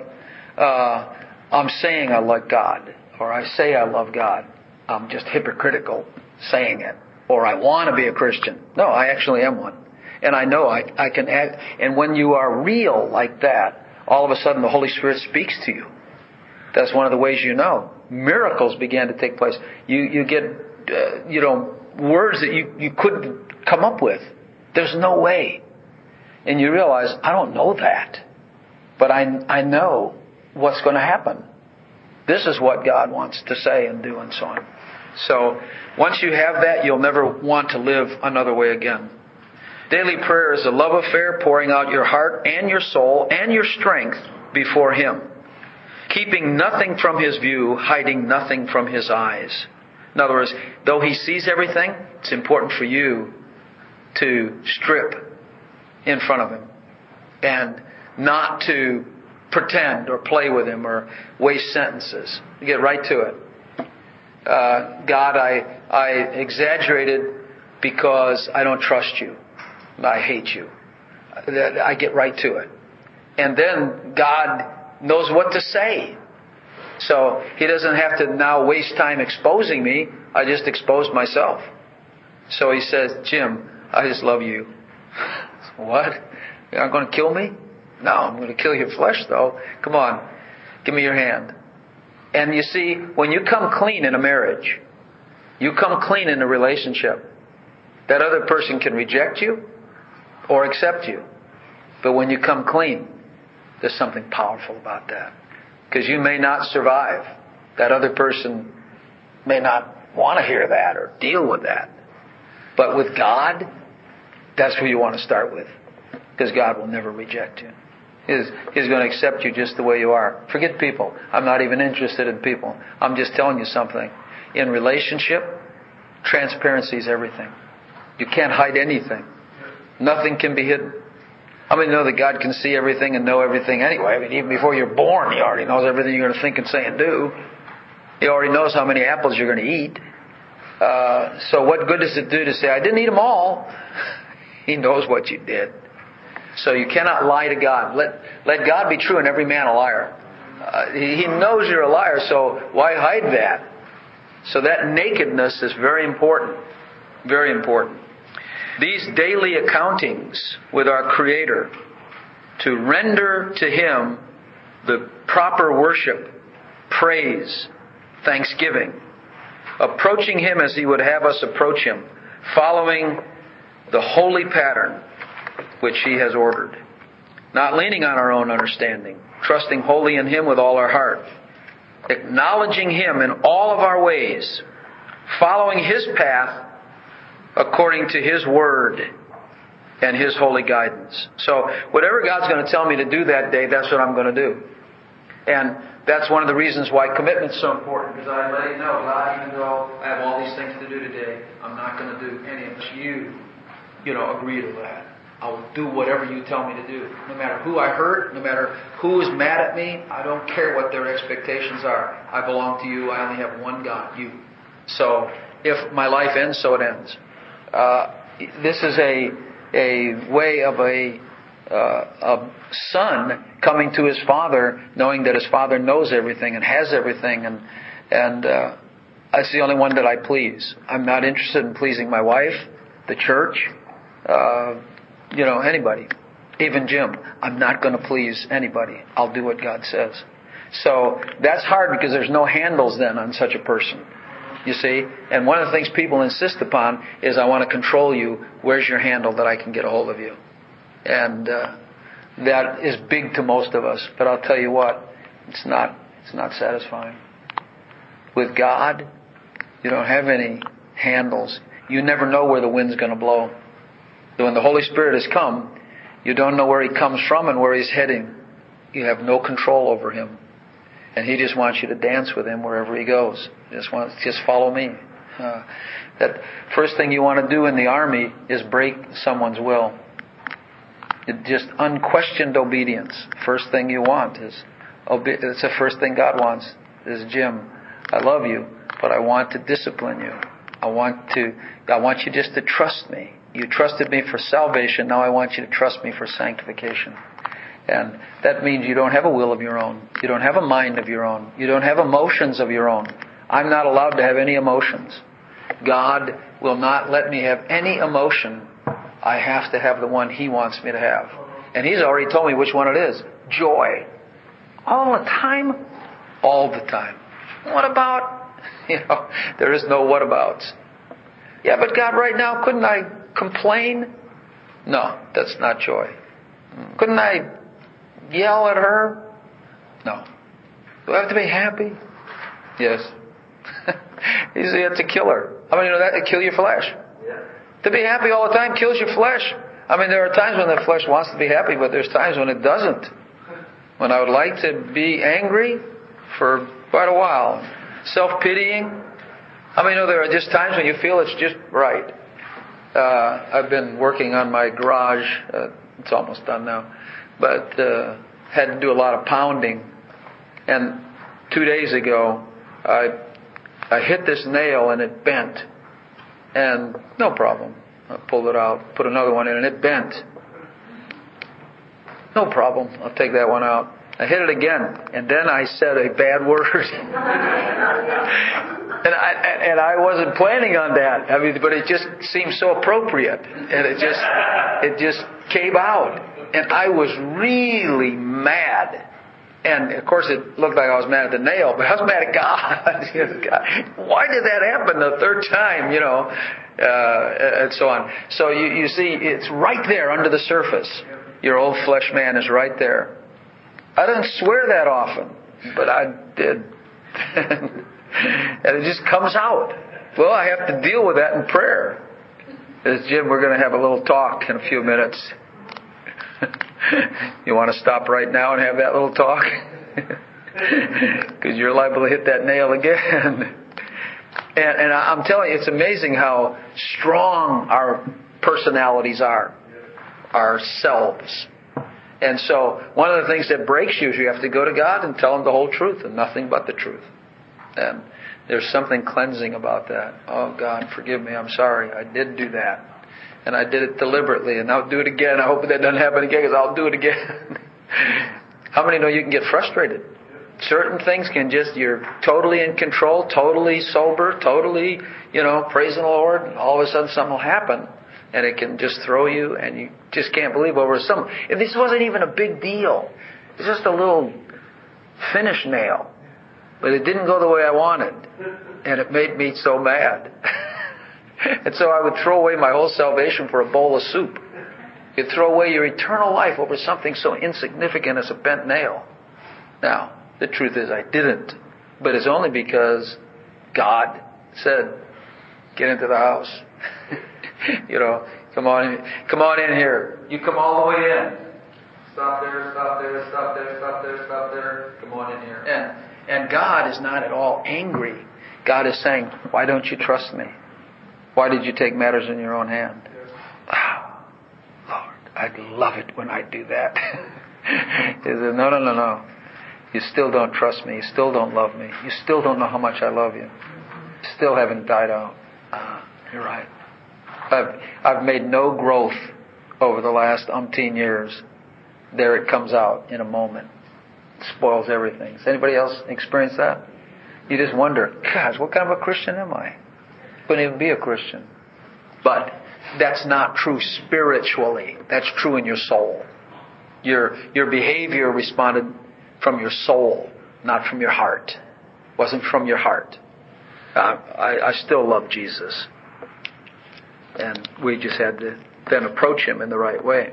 I'm saying I like God, or I say I love God. I'm just hypocritical saying it, or I want to be a Christian. No, I actually am one. And I know I can act. And when you are real like that, all of a sudden the Holy Spirit speaks to you. That's one of the ways you know. Miracles began to take place. You get, words that you couldn't come up with. There's no way. And you realize, I don't know that. But I know what's going to happen. This is what God wants to say and do and so on. So, once you have that, you'll never want to live another way again. Daily prayer is a love affair, pouring out your heart and your soul and your strength before Him. Keeping nothing from His view, hiding nothing from His eyes. In other words, though He sees everything, it's important for you to strip in front of Him and not to pretend or play with Him or waste sentences. You get right to it. God, I exaggerated because I don't trust you. I hate you. I get right to it. And then God knows what to say. So He doesn't have to now waste time exposing me. I just exposed myself. So He says, Jim, I just love you. What? You're not going to kill me? No, I'm going to kill your flesh though. Come on. Give me your hand. And you see, when you come clean in a marriage, you come clean in a relationship, that other person can reject you or accept you. But when you come clean, there's something powerful about that. Because you may not survive. That other person may not want to hear that or deal with that. But with God, that's who you want to start with. Because God will never reject you. He's going to accept you just the way you are. Forget people. I'm not even interested in people. I'm just telling you something. In relationship, transparency is everything. You can't hide anything. Nothing can be hidden. How many know that God can see everything and know everything anyway? I mean, even before you're born, He already knows everything you're going to think and say and do. He already knows how many apples you're going to eat. So what good does it do to say, I didn't eat them all? He knows what you did. So you cannot lie to God. Let God be true and every man a liar. He knows you're a liar, so why hide that? So that nakedness is very important. Very important. These daily accountings with our Creator to render to Him the proper worship, praise, thanksgiving, approaching Him as He would have us approach Him, following the holy pattern which He has ordered. Not leaning on our own understanding, trusting wholly in Him with all our heart, acknowledging Him in all of our ways, following His path according to His Word and His holy guidance. So whatever God's going to tell me to do that day, that's what I'm going to do. And that's one of the reasons why commitment's so important, because I let Him know, God, even though I have all these things to do today, I'm not going to do any of this. You agree to that. I will do whatever you tell me to do. No matter who I hurt, no matter who is mad at me, I don't care what their expectations are. I belong to you. I only have one God, you. So if my life ends, so it ends. This is a way of a son coming to his father, knowing that his father knows everything and has everything, and that's the only one that I please. I'm not interested in pleasing my wife, the church, anybody, even Jim. I'm not going to please anybody. I'll do what God says. So that's hard because there's no handles then on such a person. You see? And one of the things people insist upon is, I want to control you. Where's your handle that I can get a hold of you? And that is big to most of us. But I'll tell you what, it's not satisfying. With God, you don't have any handles. You never know where the wind's going to blow. When the Holy Spirit has come, you don't know where He comes from and where He's heading. You have no control over Him. And He just wants you to dance with Him wherever He goes. Just follow me. That first thing you want to do in the army is break someone's will. Just unquestioned obedience. First thing you want is, it's the first thing God wants, is, Jim, I love you, but I want to discipline you. I want you just to trust me. You trusted me for salvation, now I want you to trust me for sanctification. And that means you don't have a will of your own. You don't have a mind of your own. You don't have emotions of your own. I'm not allowed to have any emotions. God will not let me have any emotion. I have to have the one He wants me to have. And He's already told me which one it is. Joy. All the time. all the time. What about? There is no what abouts. Yeah, but God, right now, couldn't I complain? No, that's not joy. Couldn't I yell at her? No. Do I have to be happy? Yes. You have to kill her. How many know that? It kill your flesh. Yeah. To be happy all the time kills your flesh. I mean, there are times when the flesh wants to be happy, but there's times when it doesn't. When I would like to be angry for quite a while. Self-pitying. How many know there are just times when you feel it's just right? I've been working on my garage. It's almost done now. But had to do a lot of pounding. And 2 days ago, I hit this nail and it bent. And no problem. I pulled it out, put another one in, and it bent. No problem. I'll take that one out. I hit it again, and then I said a bad word. and I wasn't planning on that. I mean, but it just seemed so appropriate, and it just came out, and I was really mad. And of course, it looked like I was mad at the nail, but I was mad at God. Why did that happen the third time? And so on. So you see, it's right there under the surface. Your old flesh man is right there. I don't swear that often, but I did. And it just comes out. Well, I have to deal with that in prayer. As Jim, we're going to have a little talk in a few minutes. You want to stop right now and have that little talk? Because you're liable to hit that nail again. And I'm telling you, it's amazing how strong our personalities are. Ourselves. And so, one of the things that breaks you is you have to go to God and tell Him the whole truth and nothing but the truth. And there's something cleansing about that. Oh, God, forgive me. I'm sorry. I did do that. And I did it deliberately. And I'll do it again. I hope that doesn't happen again because I'll do it again. How many know you can get frustrated? Certain things can you're totally in control, totally sober, totally, praising the Lord. And all of a sudden something will happen. And it can just throw you, and you just can't believe over something. If this wasn't even a big deal. It's just a little finish nail. But it didn't go the way I wanted. And it made me so mad. And so I would throw away my whole salvation for a bowl of soup. You'd throw away your eternal life over something so insignificant as a bent nail. Now, the truth is I didn't. But it's only because God said, get into the house. Come on in here. You come all the way in. Stop there, stop there, stop there, stop there, stop there. Come on in here. And God is not at all angry. God is saying, why don't you trust me? Why did you take matters in your own hand? Oh, Lord, I'd love it when I do that. He said, no. You still don't trust me. You still don't love me. You still don't know how much I love you. You still haven't died out. You're right. I've made no growth over the last umpteen years. There it comes out in a moment. It spoils everything. Has anybody else experienced that? You just wonder, gosh, what kind of a Christian am I? Couldn't even be a Christian. But that's not true spiritually. That's true in your soul. Your behavior responded from your soul, not from your heart. It wasn't from your heart. I still love Jesus. And we just had to then approach Him in the right way.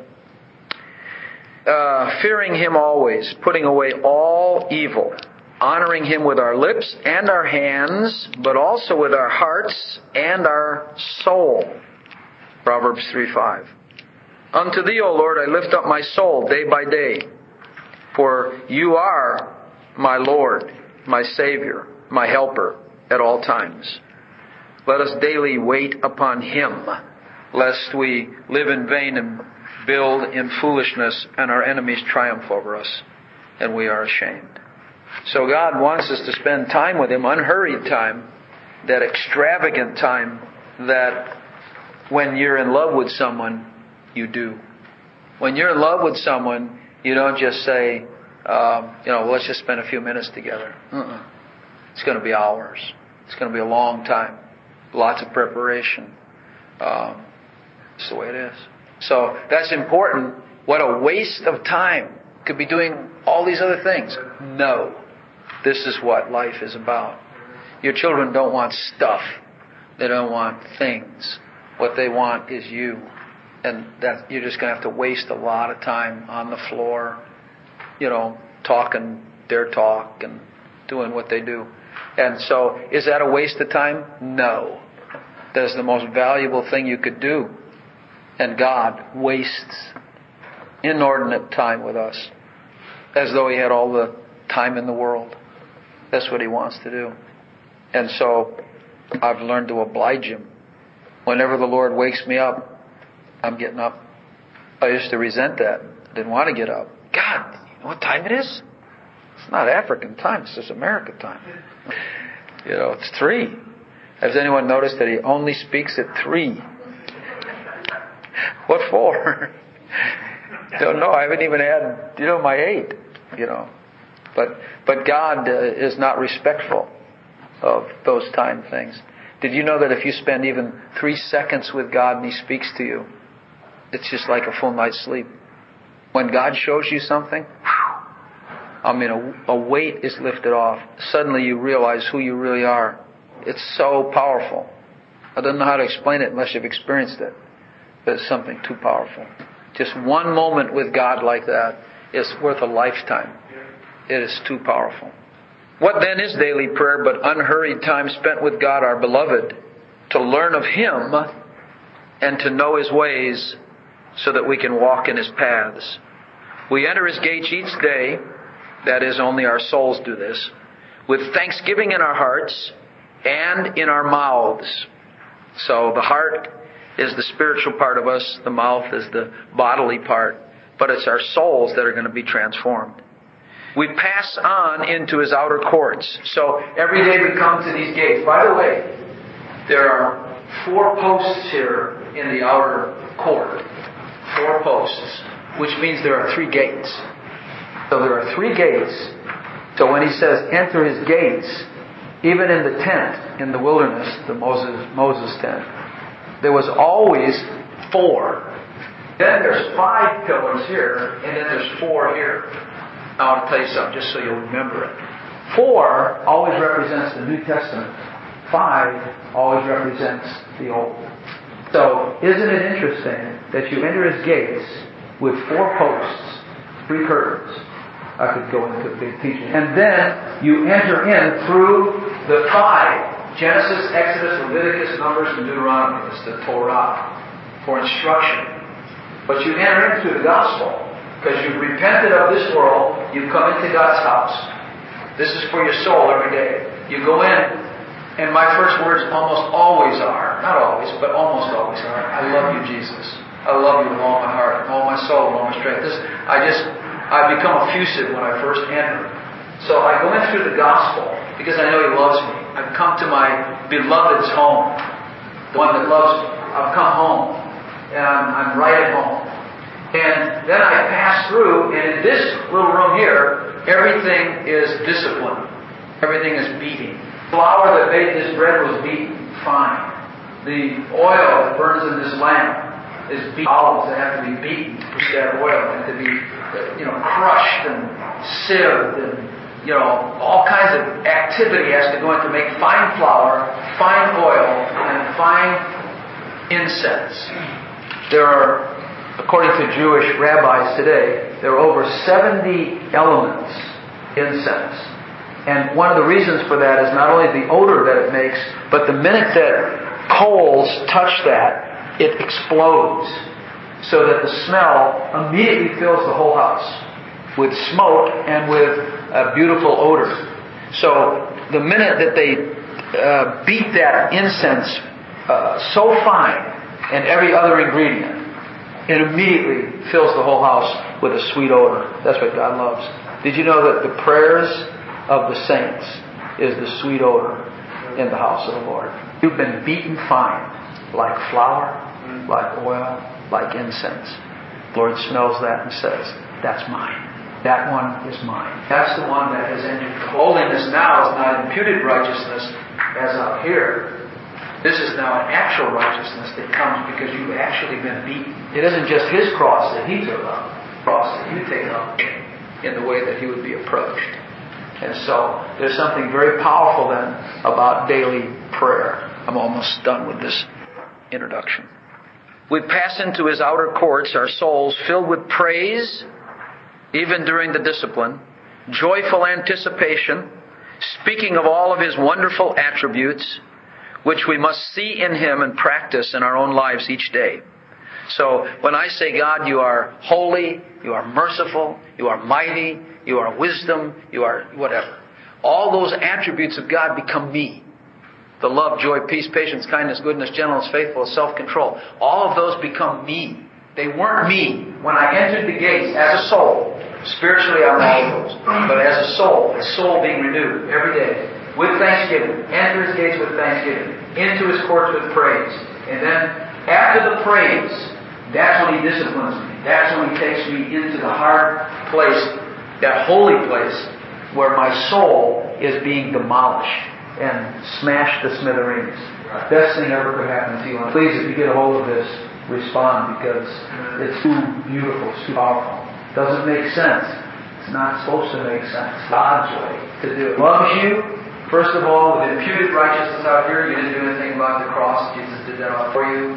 Fearing Him always, putting away all evil, honoring Him with our lips and our hands, but also with our hearts and our soul. Proverbs 3:5. Unto Thee, O Lord, I lift up my soul day by day. For You are my Lord, my Savior, my Helper at all times. Let us daily wait upon Him, lest we live in vain and build in foolishness and our enemies triumph over us, and we are ashamed. So God wants us to spend time with Him, unhurried time, that extravagant time that when you're in love with someone, you do. When you're in love with someone, you don't just say, let's just spend a few minutes together. It's going to be hours. It's going to be a long time. Lots of preparation. It's the way it is. So that's important. What a waste of time. Could be doing all these other things. No. This is what life is about. Your children don't want stuff. They don't want things. What they want is you. And that you're just going to have to waste a lot of time on the floor, talking their talk and doing what they do. And so, is that a waste of time? No. That's the most valuable thing you could do. And God wastes inordinate time with us, as though He had all the time in the world. That's what He wants to do. And so, I've learned to oblige Him. Whenever the Lord wakes me up, I'm getting up. I used to resent that. I didn't want to get up. God, you know what time it is? It's not African time. It's just American time. It's 3. Has anyone noticed that He only speaks at 3? What for? Don't know. I haven't even had, my 8. But God is not respectful of those time things. Did you know that if you spend even 3 seconds with God and He speaks to you, it's just like a full night's sleep. When God shows you something, a weight is lifted off. Suddenly you realize who you really are. It's so powerful. I don't know how to explain it unless you've experienced it. But it's something too powerful. Just one moment with God like that is worth a lifetime. It is too powerful. What then is daily prayer but unhurried time spent with God our beloved, to learn of Him and to know His ways, so that we can walk in His paths? We enter His gates each day, that is, only our souls do this, with thanksgiving in our hearts and in our mouths. So the heart is the spiritual part of us, the mouth is the bodily part, but it's our souls that are going to be transformed. We pass on into His outer courts. So every day we come to these gates. By the way, there are 4 posts here in the outer court. 4 posts, which means there are 3 gates. So there are 3 gates. So when He says enter His gates, even in the tent in the wilderness, the Moses tent, there was always 4. Then there's 5 pillars here, and then there's 4 here. Now I want to tell you something, just so you'll remember it. 4 always represents the New Testament. 5 always represents the Old. So, isn't it interesting that you enter His gates with 4 posts, 3 curtains? I could go into a big teaching. And then you enter in through the 5. Genesis, Exodus, Leviticus, Numbers, and Deuteronomy. It's the Torah for instruction. But you enter in through the gospel. Because you've repented of this world, you've come into God's house. This is for your soul every day. You go in, and my first words almost always are, not always, but almost always are, I love you, Jesus. I love you with all my heart, all my soul, and all my strength. I become effusive when I first enter. So I go in through the gospel, because I know He loves me. I've come to my beloved's home, the one that loves me. I've come home, and I'm right at home. And then I pass through, and in this little room here, everything is discipline. Everything is beating. The flour that made this bread was beaten fine. The oil that burns in this lamp is beaten. Olives that have to be beaten to produce that oil, and to be, crushed and sieved, and all kinds of activity has to go into make fine flour, fine oil, and fine incense. There are, according to Jewish rabbis today, there are over 70 elements incense. And one of the reasons for that is not only the odor that it makes, but the minute that coals touch that, it explodes. So that the smell immediately fills the whole house with smoke and with a beautiful odor. So the minute that they beat that incense so fine and every other ingredient, it immediately fills the whole house with a sweet odor. That's what God loves. Did you know that the prayers of the saints is the sweet odor in the house of the Lord? You've been beaten fine, like flour, like oil, like incense. The Lord smells that and says, that's mine. That one is mine. That's the one that has entered. Holiness now is not imputed righteousness as up here. This is now an actual righteousness that comes because you've actually been beaten. It isn't just His cross that He took up, the cross that you take up in the way that He would be approached. And so there's something very powerful then about daily prayer. I'm almost done with this introduction. We pass into His outer courts, our souls filled with praise, even during the discipline, joyful anticipation, speaking of all of His wonderful attributes, which we must see in Him and practice in our own lives each day. So when I say, God, you are holy, you are merciful, you are mighty, you are wisdom, you are whatever. All those attributes of God become me. The love, joy, peace, patience, kindness, goodness, gentleness, faithfulness, self-control. All of those become me. They weren't me when I entered the gates as a soul. Spiritually, I'm all those. But as a soul being renewed every day with thanksgiving. Enter His gates with thanksgiving. Into His courts with praise. And then after the praise, that's when He disciplines me. That's when He takes me into the hard place, that holy place, where my soul is being demolished and smashed to smithereens. Best thing ever could happen to you. And please, if you get a hold of this, respond, because it's too beautiful, it's too powerful. Doesn't make sense. It's not supposed to make sense. God's way to do it. Loves you, first of all, with imputed righteousness out here. You didn't do anything about the cross. Jesus did that all for you.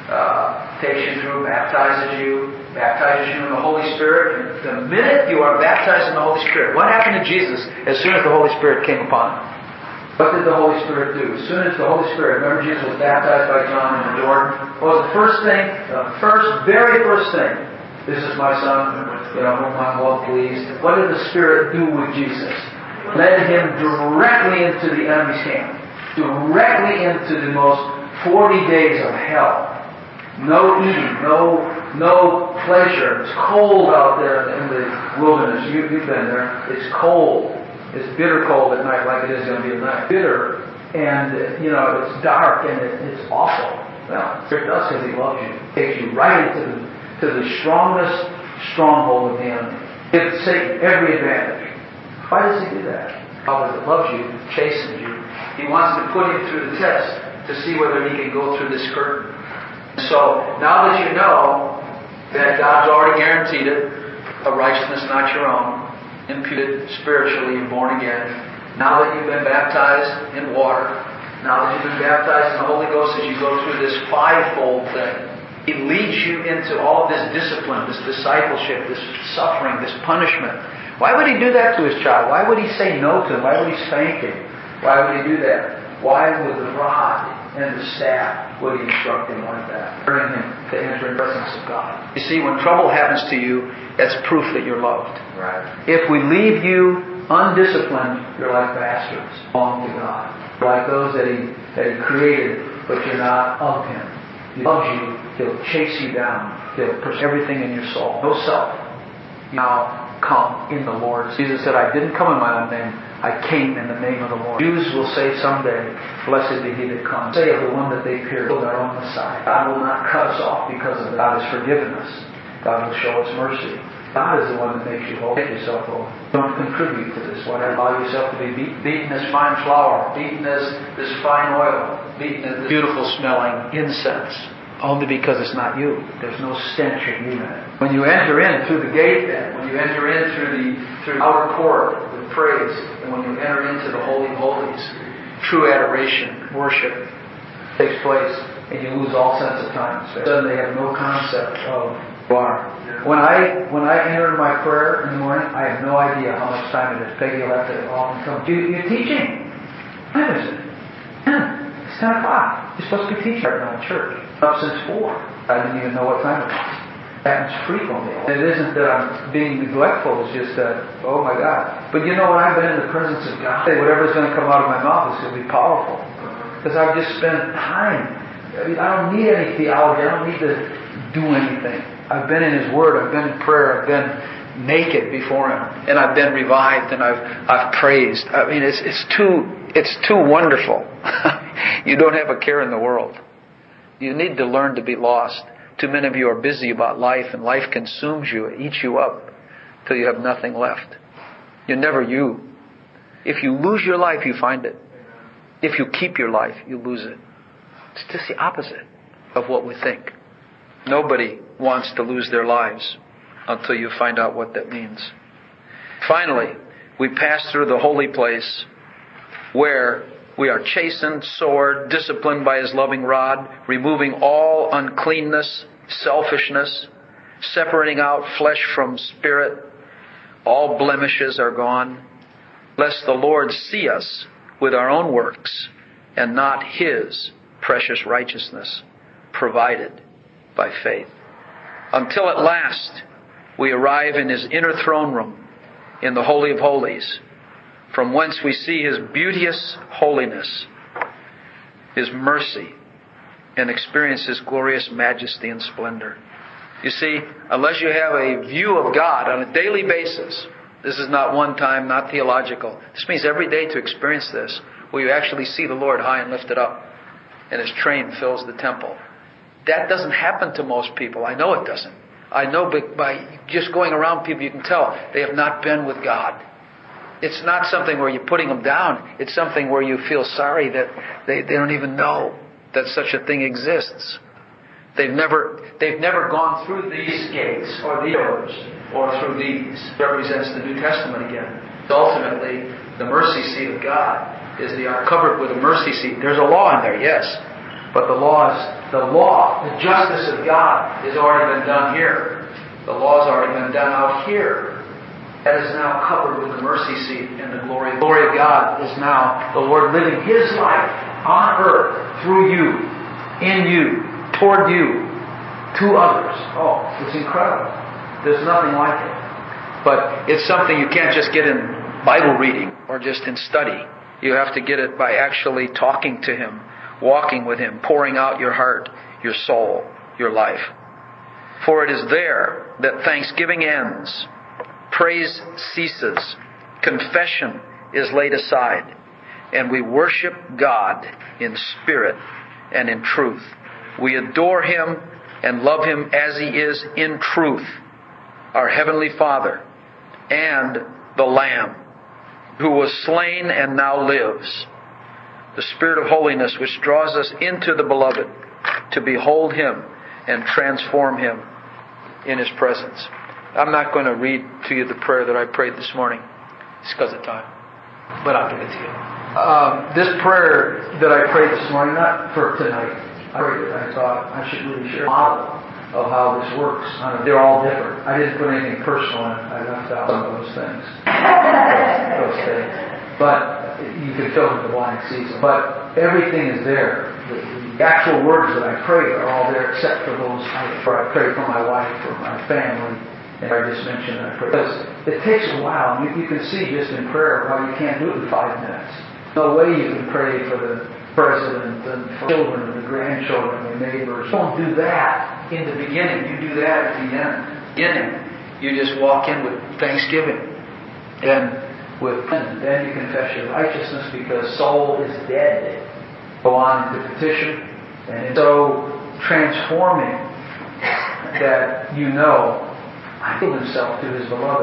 Takes you through, baptizes you in the Holy Spirit. The minute you are baptized in the Holy Spirit, what happened to Jesus as soon as the Holy Spirit came upon Him? What did the Holy Spirit do? As soon as the Holy Spirit, remember Jesus was baptized by John in the Jordan? What was the first thing? The very first thing. This is my Son, whom I'm well pleased. What did the Spirit do with Jesus? Led Him directly into the enemy's camp. Directly into the most 40 days of hell. No eating, no pleasure. It's cold out there in the wilderness. You've been there. It's cold. It's bitter cold at night, like it is going to be at night. Bitter, and it's dark, and it's awful. Well, it does because He loves you. It takes you right into the strongest stronghold of the enemy. Gives Satan every advantage. Why does He do that? Because He loves you, chastens you. He wants to put you through the test to see whether He can go through this curtain. So now that you know that God's already guaranteed it, a righteousness not your own, imputed spiritually, you're born again. Now that you've been baptized in water, now that you've been baptized in the Holy Ghost, as you go through this fivefold thing, He leads you into all of this discipline, this discipleship, this suffering, this punishment. Why would He do that to His child? Why would He say no to him? Why would He spank him? Why would He do that? Why would the rod and the staff would He instruct him like that? Bring him to enter in the presence of God. You see, when trouble happens to you, that's proof that you're loved. Right. If we leave you undisciplined, you're like bastards. Belong to God. You're like those that He created, but you're not of Him. He loves you. He'll chase you down. He'll push everything in your soul. No self. Now come in the Lord. Jesus said, I didn't come in my own name. I came in the name of the Lord. Jews will say someday, blessed be He that comes. Say of the one that they pierced, their own Messiah. God will not cut us off because of it. God has forgiven us. God will show us mercy. God is the one that makes you whole. Make yourself whole. Don't contribute to this. Why allow yourself to be beaten as fine flour, beaten as this fine oil, beaten as this beautiful smelling incense. Only because it's not you. There's no stench of you in it. When you enter in through the gate, then, when you enter in through the outer court with praise, and when you enter into the Holy of Holies, true adoration, worship takes place, and you lose all sense of time. Suddenly they have no concept of who you are. When I enter my prayer in the morning, I have no idea how much time it is. Peggy will have to often come. You're teaching. When is it? 10. It's 10 o'clock. You're supposed to be teaching right now in church. Up since 4. I didn't even know what time it was. That happens frequently. It isn't that I'm being neglectful. It's just that, oh my God. But you know, when I've been in the presence of God, whatever's going to come out of my mouth is going to be powerful. Because I've just spent time. I don't need any theology. I don't need to do anything. I've been in His Word. I've been in prayer. I've been naked before Him. And I've been revived and I've praised. I mean, it's too wonderful. You don't have a care in the world. You need to learn to be lost. Too many of you are busy about life, and life consumes you, it eats you up till you have nothing left. You're never you. If you lose your life, you find it. If you keep your life, you lose it. It's just the opposite of what we think. Nobody wants to lose their lives until you find out what that means. Finally, we pass through the holy place where we are chastened, sored, disciplined by His loving rod, removing all uncleanness, selfishness, separating out flesh from spirit. All blemishes are gone, lest the Lord see us with our own works and not His precious righteousness provided by faith. Until at last we arrive in His inner throne room in the Holy of Holies, from whence we see His beauteous holiness, His mercy, and experience His glorious majesty and splendor. You see, unless you have a view of God on a daily basis, this is not one time, not theological. This means every day to experience this, where you actually see the Lord high and lifted up, and His train fills the temple. That doesn't happen to most people. I know it doesn't. I know by just going around people, you can tell they have not been with God. It's not something where you're putting them down. It's something where you feel sorry that they don't even know that such a thing exists. They've never gone through these gates or these doors or through these. It represents the New Testament again. Ultimately, the mercy seat of God is the ark covered with a mercy seat. There's a law in there, yes. But the justice of God has already been done here. The law's already been done out here. That is now covered with the mercy seat and the glory. The glory of God is now the Lord living His life on earth through you, in you, toward you, to others. Oh, it's incredible. There's nothing like it. But it's something you can't just get in Bible reading or just in study. You have to get it by actually talking to Him, walking with Him, pouring out your heart, your soul, your life. For it is there that thanksgiving ends, praise ceases, confession is laid aside, and we worship God in spirit and in truth. We adore Him and love Him as He is in truth, our Heavenly Father, and the Lamb, who was slain and now lives. The Spirit of holiness which draws us into the Beloved to behold Him and transform Him in His presence. I'm not going to read to you the prayer that I prayed this morning. It's because of time. But I'll give it to you. This prayer that I prayed this morning, not for tonight, I prayed it. I thought I should really share a model of how this works. They're all different. I didn't put anything personal in it. I left out some of those things. those things. But you can fill in the blank season. But everything is there. The actual words that I prayed are all there except for those where I prayed for my wife, for my family, and I just mentioned that I pray. Because it takes a while. You can see just in prayer why you can't do it in 5 minutes. No way you can pray for the president and for children and the grandchildren and the neighbors. Don't do that in the beginning. You do that at the end. Beginning, you just walk in with thanksgiving. And then you confess your righteousness because soul is dead. Go on into petition. And so transforming that I give Himself to His beloved.